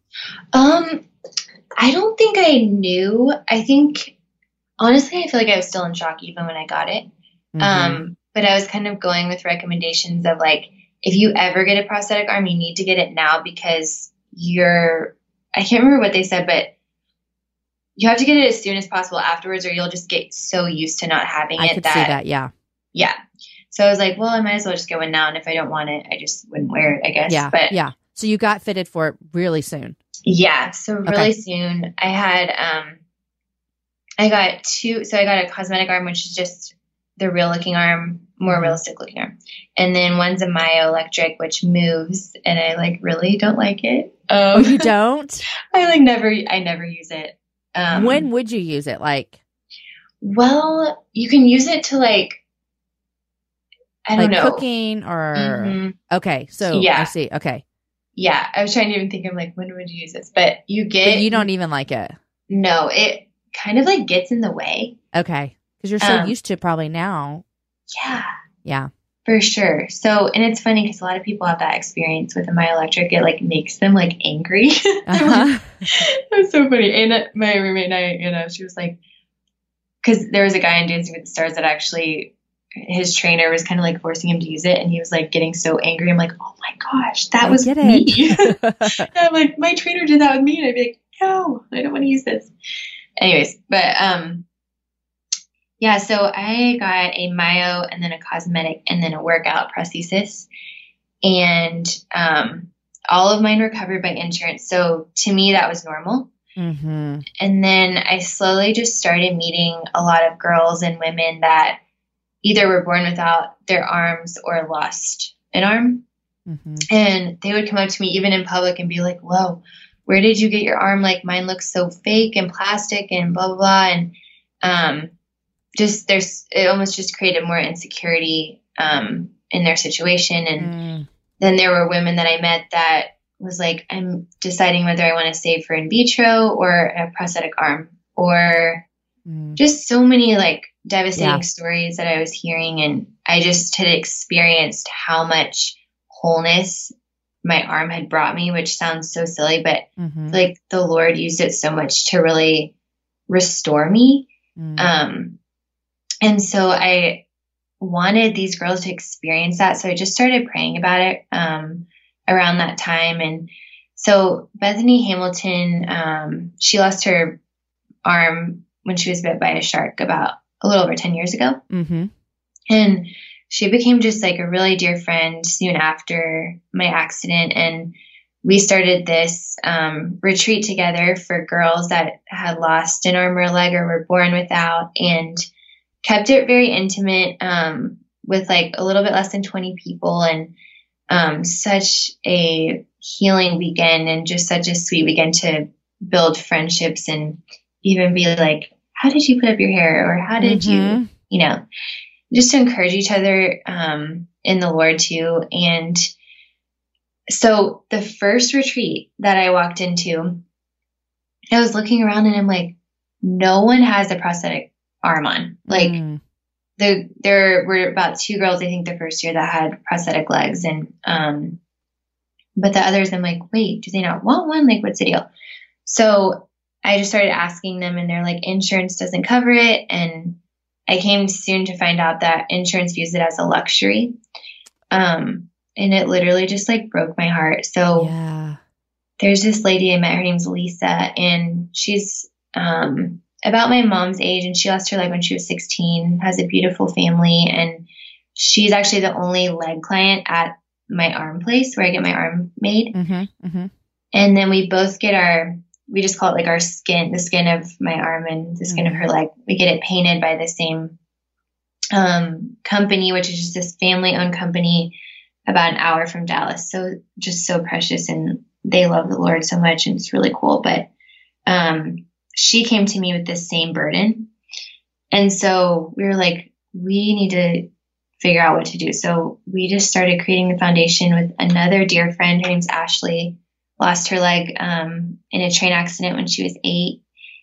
I don't think I knew. I think, honestly, I feel like I was still in shock even when I got it. But I was kind of going with recommendations of like, if you ever get a prosthetic arm, you need to get it now because I can't remember what they said, but you have to get it as soon as possible afterwards, or you'll just get so used to not having it. I could see that, yeah. Yeah. So I was like, well, I might as well just get one now. And if I don't want it, I just wouldn't wear it, I guess. Yeah. But yeah. So you got fitted for it really soon. Yeah. So really soon. I had, I got a cosmetic arm, which is just the real looking arm, more realistic looking arm. And then one's a myoelectric, which moves, and I like really don't like it. Oh, you don't? I never use it. When would you use it? Like, well, you can use it to like, I don't know, cooking or okay. So yeah. I see. Okay. yeah, I was trying to even think of like, when would you use this? But you don't even like it. No, it kind of like gets in the way. Okay. Because you're so used to it probably now. Yeah. Yeah. For sure. So, and it's funny because a lot of people have that experience with a Myoelectric. It like makes them like angry. Uh-huh. It was so funny. And my roommate and I, she was like, because there was a guy in Dancing with the Stars that actually, his trainer was kind of like forcing him to use it. And he was like getting so angry. I'm like, oh my gosh, that was me. And I'm like, my trainer did that with me. And I'd be like, no, I don't want to use this. Anyways, but yeah, so I got a myo and then a cosmetic and then a workout prosthesis. And all of mine were covered by insurance. So to me, that was normal. Mm-hmm. And then I slowly just started meeting a lot of girls and women that either were born without their arms or lost an arm. Mm-hmm. And they would come up to me even in public and be like, whoa, where did you get your arm? Like mine looks so fake and plastic and blah, blah, blah. And it almost just created more insecurity in their situation. And then there were women that I met that was like, I'm deciding whether I want to save for in vitro or a prosthetic arm, or just so many like devastating stories that I was hearing. And I just had experienced how much wholeness my arm had brought me, which sounds so silly, but like the Lord used it so much to really restore me. And so I wanted these girls to experience that. So I just started praying about it around that time. And so Bethany Hamilton, she lost her arm when she was bit by a shark about a little over 10 years ago. Mm-hmm. And she became just like a really dear friend soon after my accident. And we started this retreat together for girls that had lost an arm or a leg or were born without, and kept it very intimate with like a little bit less than 20 people, and such a healing weekend and just such a sweet weekend to build friendships and even be like, how did you put up your hair? Or how did you, just to encourage each other in the Lord too. And so the first retreat that I walked into, I was looking around and I'm like, no one has a prosthetic arm on. Like there were about 2 girls, I think the first year, that had prosthetic legs. And, but the others, I'm like, wait, do they not want one? Like, what's the deal? So I just started asking them, and they're like, insurance doesn't cover it. And I came soon to find out that insurance views it as a luxury. And it literally just like broke my heart. So there's this lady I met, her name's Lisa, and she's, about my mom's age, and she lost her leg when she was 16, has a beautiful family. And she's actually the only leg client at my arm place where I get my arm made. And then we both get we just call it like our skin, the skin of my arm and the skin of her leg. We get it painted by the same company, which is just this family owned company about an hour from Dallas. So just so precious, and they love the Lord so much, and it's really cool. But she came to me with this same burden. And so we were like, we need to figure out what to do. So we just started creating the foundation with another dear friend. Her name's Ashley. Lost her leg in a train accident when she was 8.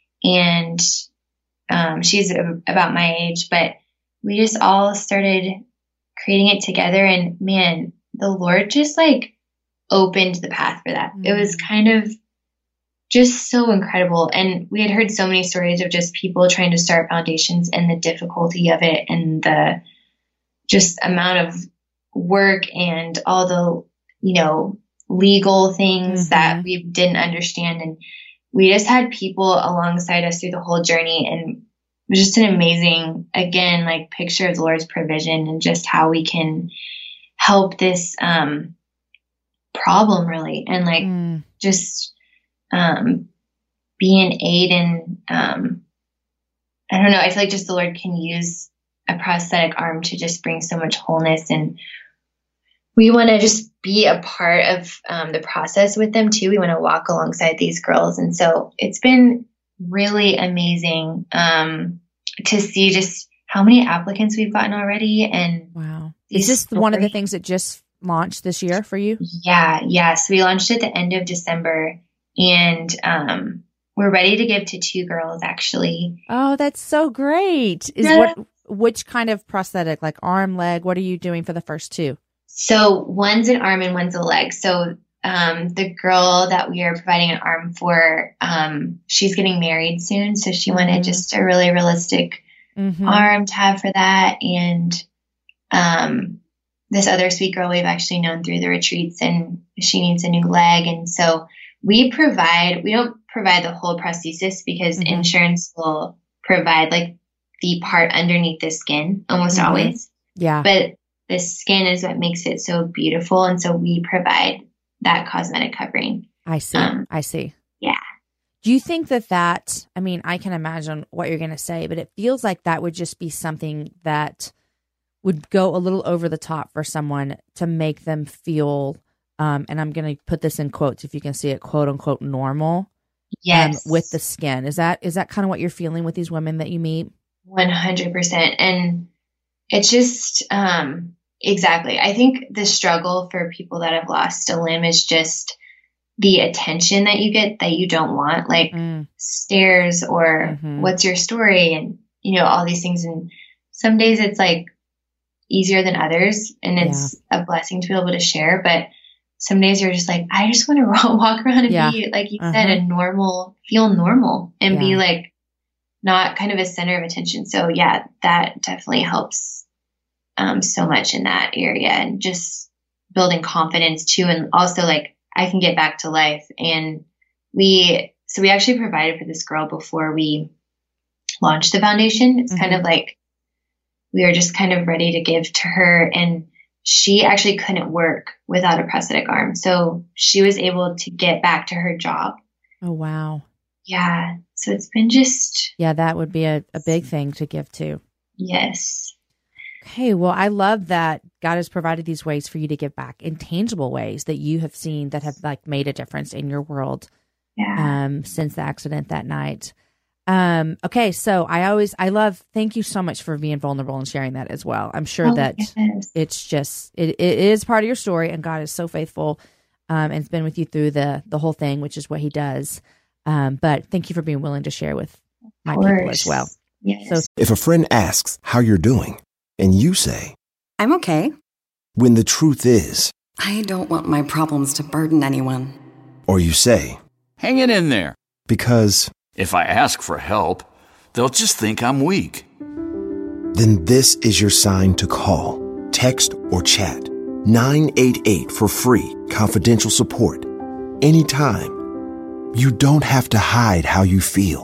And she's about my age. But we just all started creating it together. And man, the Lord just like opened the path for that. It was kind of just so incredible. And we had heard so many stories of just people trying to start foundations and the difficulty of it, and the just amount of work and all the, legal things that we didn't understand. And we just had people alongside us through the whole journey. And it was just an amazing, again, like picture of the Lord's provision and just how we can help this problem really. And like just be an aid. And I don't know, I feel like just the Lord can use a prosthetic arm to just bring so much wholeness. And we want to just be a part of the process with them too. We want to walk alongside these girls. And so it's been really amazing to see just how many applicants we've gotten already. And wow. Is this one of the things that just launch this year for you? Yeah. So we launched at the end of December, and we're ready to give to 2 girls, actually. Oh, that's so great. Which kind of prosthetic, like arm, leg? What are you doing for the first 2? So one's an arm and one's a leg. So the girl that we are providing an arm for, she's getting married soon. So she wanted just a really realistic arm to have for that. And this other sweet girl we've actually known through the retreats, and she needs a new leg. And so we don't provide the whole prosthesis because insurance will provide like the part underneath the skin almost always. Yeah. But the skin is what makes it so beautiful. And so we provide that cosmetic covering. I see. Yeah. Do you think that, I mean, I can imagine what you're going to say, but it feels like that would just be something that would go a little over the top for someone to make them feel, and I'm going to put this in quotes if you can see it, quote unquote, normal. Yes. With the skin. Is that kind of what you're feeling with these women that you meet? 100%. And it's just, exactly. I think the struggle for people that have lost a limb is just the attention that you get that you don't want, like stares or what's your story, and, all these things. And some days it's like easier than others, and it's a blessing to be able to share. But some days you're just like, I just want to walk around and be, like you said, feel normal and be like not kind of a center of attention. So yeah, that definitely helps so much in that area, and just building confidence too. And also like, I can get back to life. And we actually provided for this girl before we launched the foundation. It's kind of like, we were just kind of ready to give to her, and she actually couldn't work without a prosthetic arm. So she was able to get back to her job. Oh, wow. Yeah. So it's been just. Yeah, that would be a big thing to give to. Yes. Okay. Well, I love that God has provided these ways for you to give back in tangible ways that you have seen that have like made a difference in your world since the accident that night. Okay. So thank you so much for being vulnerable and sharing that as well. I'm sure that it's just, it is part of your story, and God is so faithful, and it's been with you through the whole thing, which is what he does. But thank you for being willing to share with my people as well. Yes. So if a friend asks how you're doing and you say, I'm okay. When the truth is, I don't want my problems to burden anyone. Or you say, hanging in there. Because if I ask for help, they'll just think I'm weak. Then this is your sign to call, text, or chat 988 for free, confidential support. Anytime. You don't have to hide how you feel.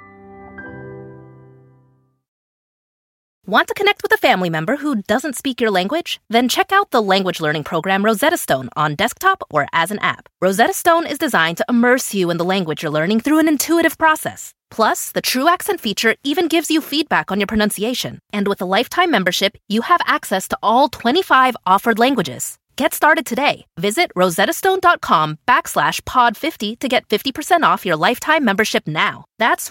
Want to connect with a family member who doesn't speak your language? Then check out the language learning program Rosetta Stone on desktop or as an app. Rosetta Stone is designed to immerse you in the language you're learning through an intuitive process. Plus, the True Accent feature even gives you feedback on your pronunciation. And with a lifetime membership, you have access to all 25 offered languages. Get started today. Visit rosettastone.com/pod50 to get 50% off your lifetime membership now. That's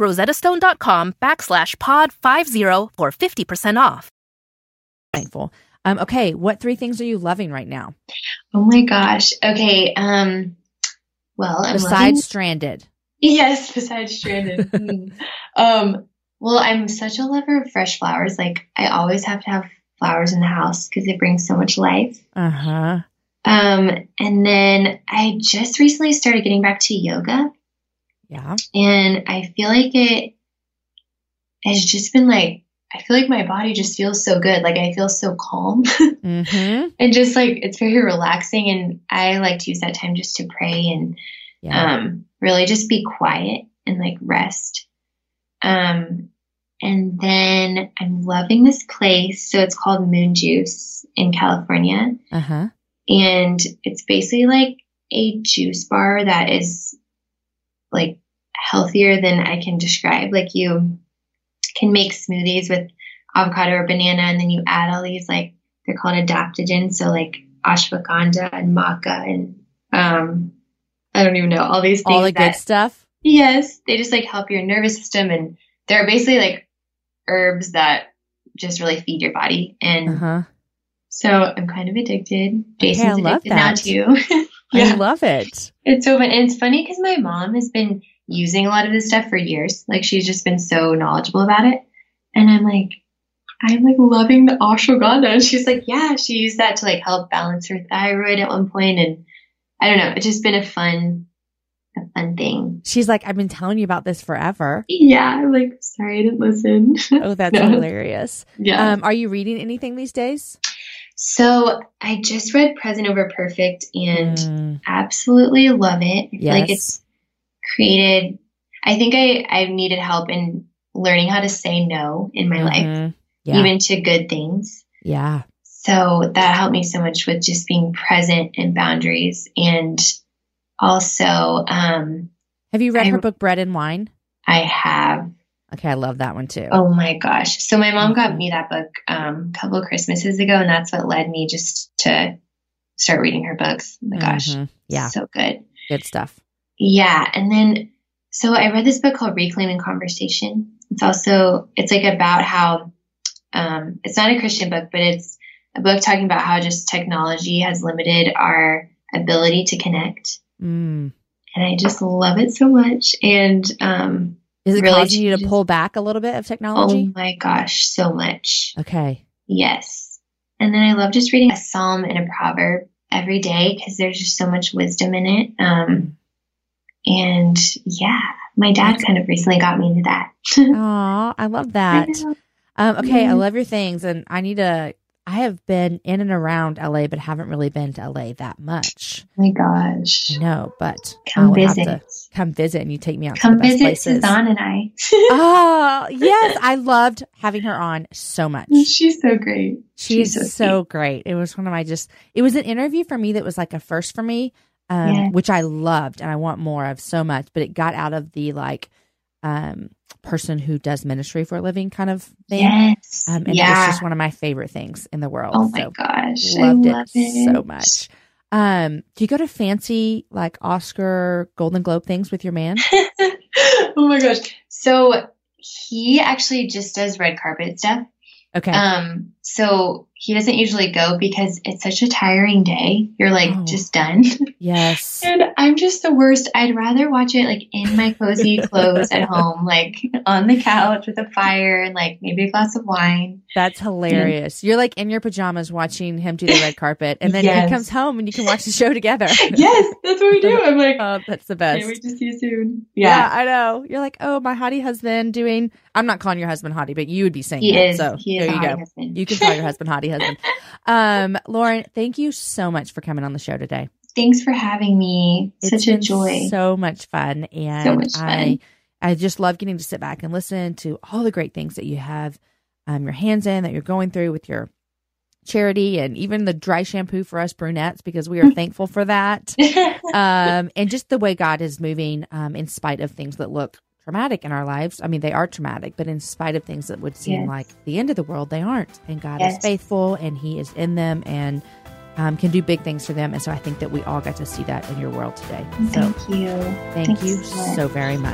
rosettastone.com/pod50 for 50% off. Thankful. Okay. What 3 things are you loving right now? Oh my gosh. Okay. Well, besides Stranded. Yes, besides Stranded. Well, I'm such a lover of fresh flowers. Like, I always have to have flowers in the house because it brings so much life. And then I just recently started getting back to yoga. Yeah. And I feel like it has just been like, I feel like my body just feels so good. Like, I feel so calm and just like, it's very relaxing. And I like to use that time just to pray and really just be quiet and like rest. And then I'm loving this place. So it's called Moon Juice in California. And it's basically like a juice bar that is like healthier than I can describe. Like, you can make smoothies with avocado or banana, and then you add all these, like, they're called adaptogens. So like ashwagandha and maca and I don't even know, all these things. All the good stuff? Yes. They just like help your nervous system, and they're basically like herbs that just really feed your body. And So I'm kind of addicted. Jason's I love addicted now that. too. I love it. It's so fun. And it's funny because my mom has been using a lot of this stuff for years. Like she's just been so knowledgeable about it. And I'm like loving the ashwagandha. And she's like, yeah, she used that to like help balance her thyroid at one point. And I don't know, it's just been a fun thing. She's like, I've been telling you about this forever. Yeah. I'm like, sorry, I didn't listen. Oh, that's hilarious. Yeah. Are you reading anything these days? So I just read Present Over Perfect and absolutely love it. I feel like it's created, I think I've needed help in learning how to say no in my life, even to good things. Yeah. So that helped me so much with just being present and boundaries. And also, have you read her book, Bread and Wine? I have. Okay. I love that one too. Oh my gosh. So my mom got me that book a couple of Christmases ago, and that's what led me just to start reading her books. Oh my gosh. Yeah. So good. Good stuff. Yeah. And then, so I read this book called Reclaiming Conversation. It's like about how, it's not a Christian book, but it's a book talking about how just technology has limited our ability to connect. And I just love it so much. And, is it really causing you to pull back a little bit of technology? Oh my gosh, so much. Okay. Yes. And then I love just reading a psalm and a proverb every day because there's just so much wisdom in it. And yeah, my dad kind of recently got me into that. Aw, I love that. Okay, I love your things. And I have been in and around LA, but haven't really been to LA that much. Oh my gosh. No, but come visit. Have to come visit and you take me out come to the best visit places. Suzanne and I. Oh, yes. I loved having her on so much. She's so great. She's so great. It was one of my it was an interview for me that was like a first for me, which I loved and I want more of so much, but it got out of the person who does ministry for a living kind of thing. Yes. And it was just one of my favorite things in the world. Oh my gosh. Loved I love it so much. Do you go to fancy like Oscar, Golden Globe things with your man? Oh my gosh. So he actually just does red carpet stuff. Okay. So he doesn't usually go because it's such a tiring day. You're like just done. Yes. And I'm just the worst. I'd rather watch it like in my cozy clothes at home, like on the couch with a fire and like maybe a glass of wine. That's hilarious. You're like in your pajamas watching him do the red carpet and then he comes home and you can watch the show together. Yes, that's what we do. I'm like, oh, that's the best. Can't wait to see you soon. Yeah, I know. You're like, oh, my hottie husband doing, I'm not calling your husband hottie, but you would be saying that. So there you go. Husband. You can call your husband hottie husband. Lauren, thank you so much for coming on the show today. Thanks for having me. Such a joy. So much fun. And so much fun. I just love getting to sit back and listen to all the great things that you have your hands in, that you're going through with your charity and even the dry shampoo for us brunettes, because we are thankful for that. And just the way God is moving in spite of things that look traumatic in our lives. I mean, they are traumatic, but in spite of things that would seem like the end of the world, they aren't. And God is faithful and he is in them and can do big things for them. And so I think that we all got to see that in your world today. So thank you. Thank you so very much.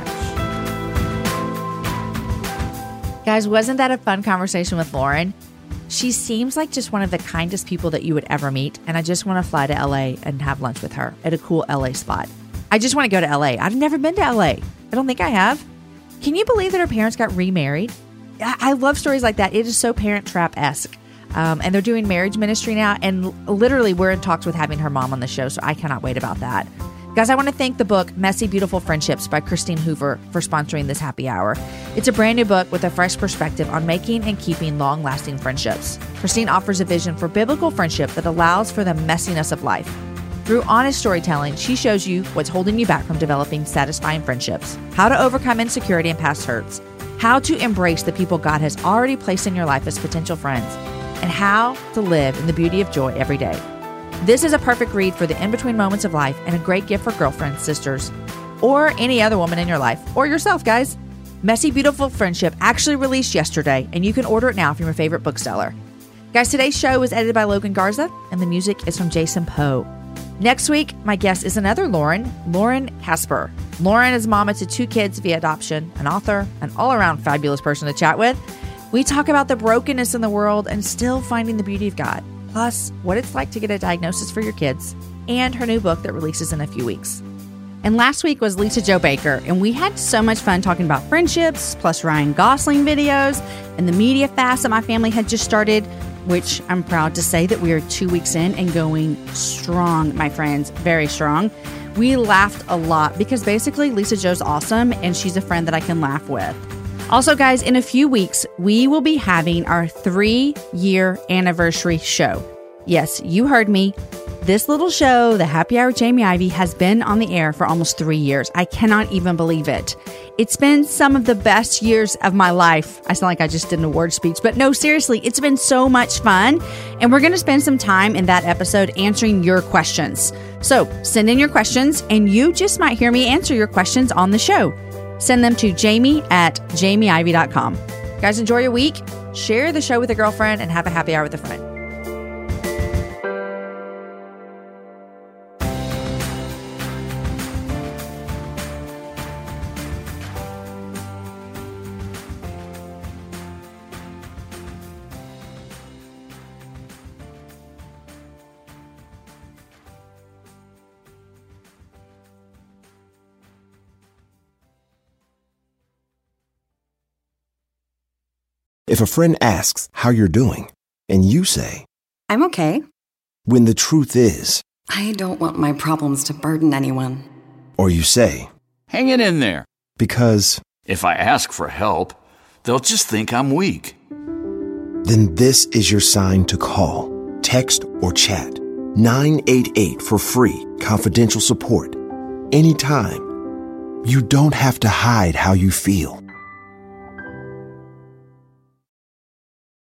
Guys, wasn't that a fun conversation with Lauren? She seems like just one of the kindest people that you would ever meet. And I just want to fly to LA and have lunch with her at a cool LA spot. I just want to go to LA. I've never been to LA. I don't think I have. Can you believe that her parents got remarried? I love stories like that. It is so Parent Trap-esque. And they're doing marriage ministry now. And literally, we're in talks with having her mom on the show. So I cannot wait about that. Guys, I want to thank the book Messy, Beautiful Friendships by Christine Hoover for sponsoring this happy hour. It's a brand new book with a fresh perspective on making and keeping long-lasting friendships. Christine offers a vision for biblical friendship that allows for the messiness of life. Through honest storytelling, she shows you what's holding you back from developing satisfying friendships, how to overcome insecurity and past hurts, how to embrace the people God has already placed in your life as potential friends, and how to live in the beauty of joy every day. This is a perfect read for the in-between moments of life and a great gift for girlfriends, sisters, or any other woman in your life, or yourself, guys. Messy, Beautiful Friendship actually released yesterday, and you can order it now from your favorite bookseller. Guys, today's show was edited by Logan Garza, and the music is from Jason Poe. Next week, my guest is another Lauren Casper. Lauren is mama to 2 kids via adoption, an author, an all-around fabulous person to chat with. We talk about the brokenness in the world and still finding the beauty of God. plus what it's like to get a diagnosis for your kids, and her new book that releases in a few weeks. And last week was Lisa Jo Baker, and we had so much fun talking about friendships, plus Ryan Gosling videos, and the media fast that my family had just started, which I'm proud to say that we are 2 weeks in and going strong, my friends, very strong. We laughed a lot because basically Lisa Jo's awesome, and she's a friend that I can laugh with. Also, guys, in a few weeks, we will be having our 3-year anniversary show. Yes, you heard me. This little show, The Happy Hour with Jamie Ivey, has been on the air for almost 3 years. I cannot even believe it. It's been some of the best years of my life. I sound like I just did an award speech, but no, seriously, it's been so much fun. And we're going to spend some time in that episode answering your questions. So send in your questions, and you just might hear me answer your questions on the show. Send them to jamie@jamieivey.com. Guys, enjoy your week. Share the show with a girlfriend and have a happy hour with a friend. If a friend asks how you're doing, and you say, I'm okay. when the truth is, I don't want my problems to burden anyone. or you say, Hang it in there. because, If I ask for help, they'll just think I'm weak. then this is your sign to call, text, or chat 988 for free, confidential support. Anytime. You don't have to hide how you feel.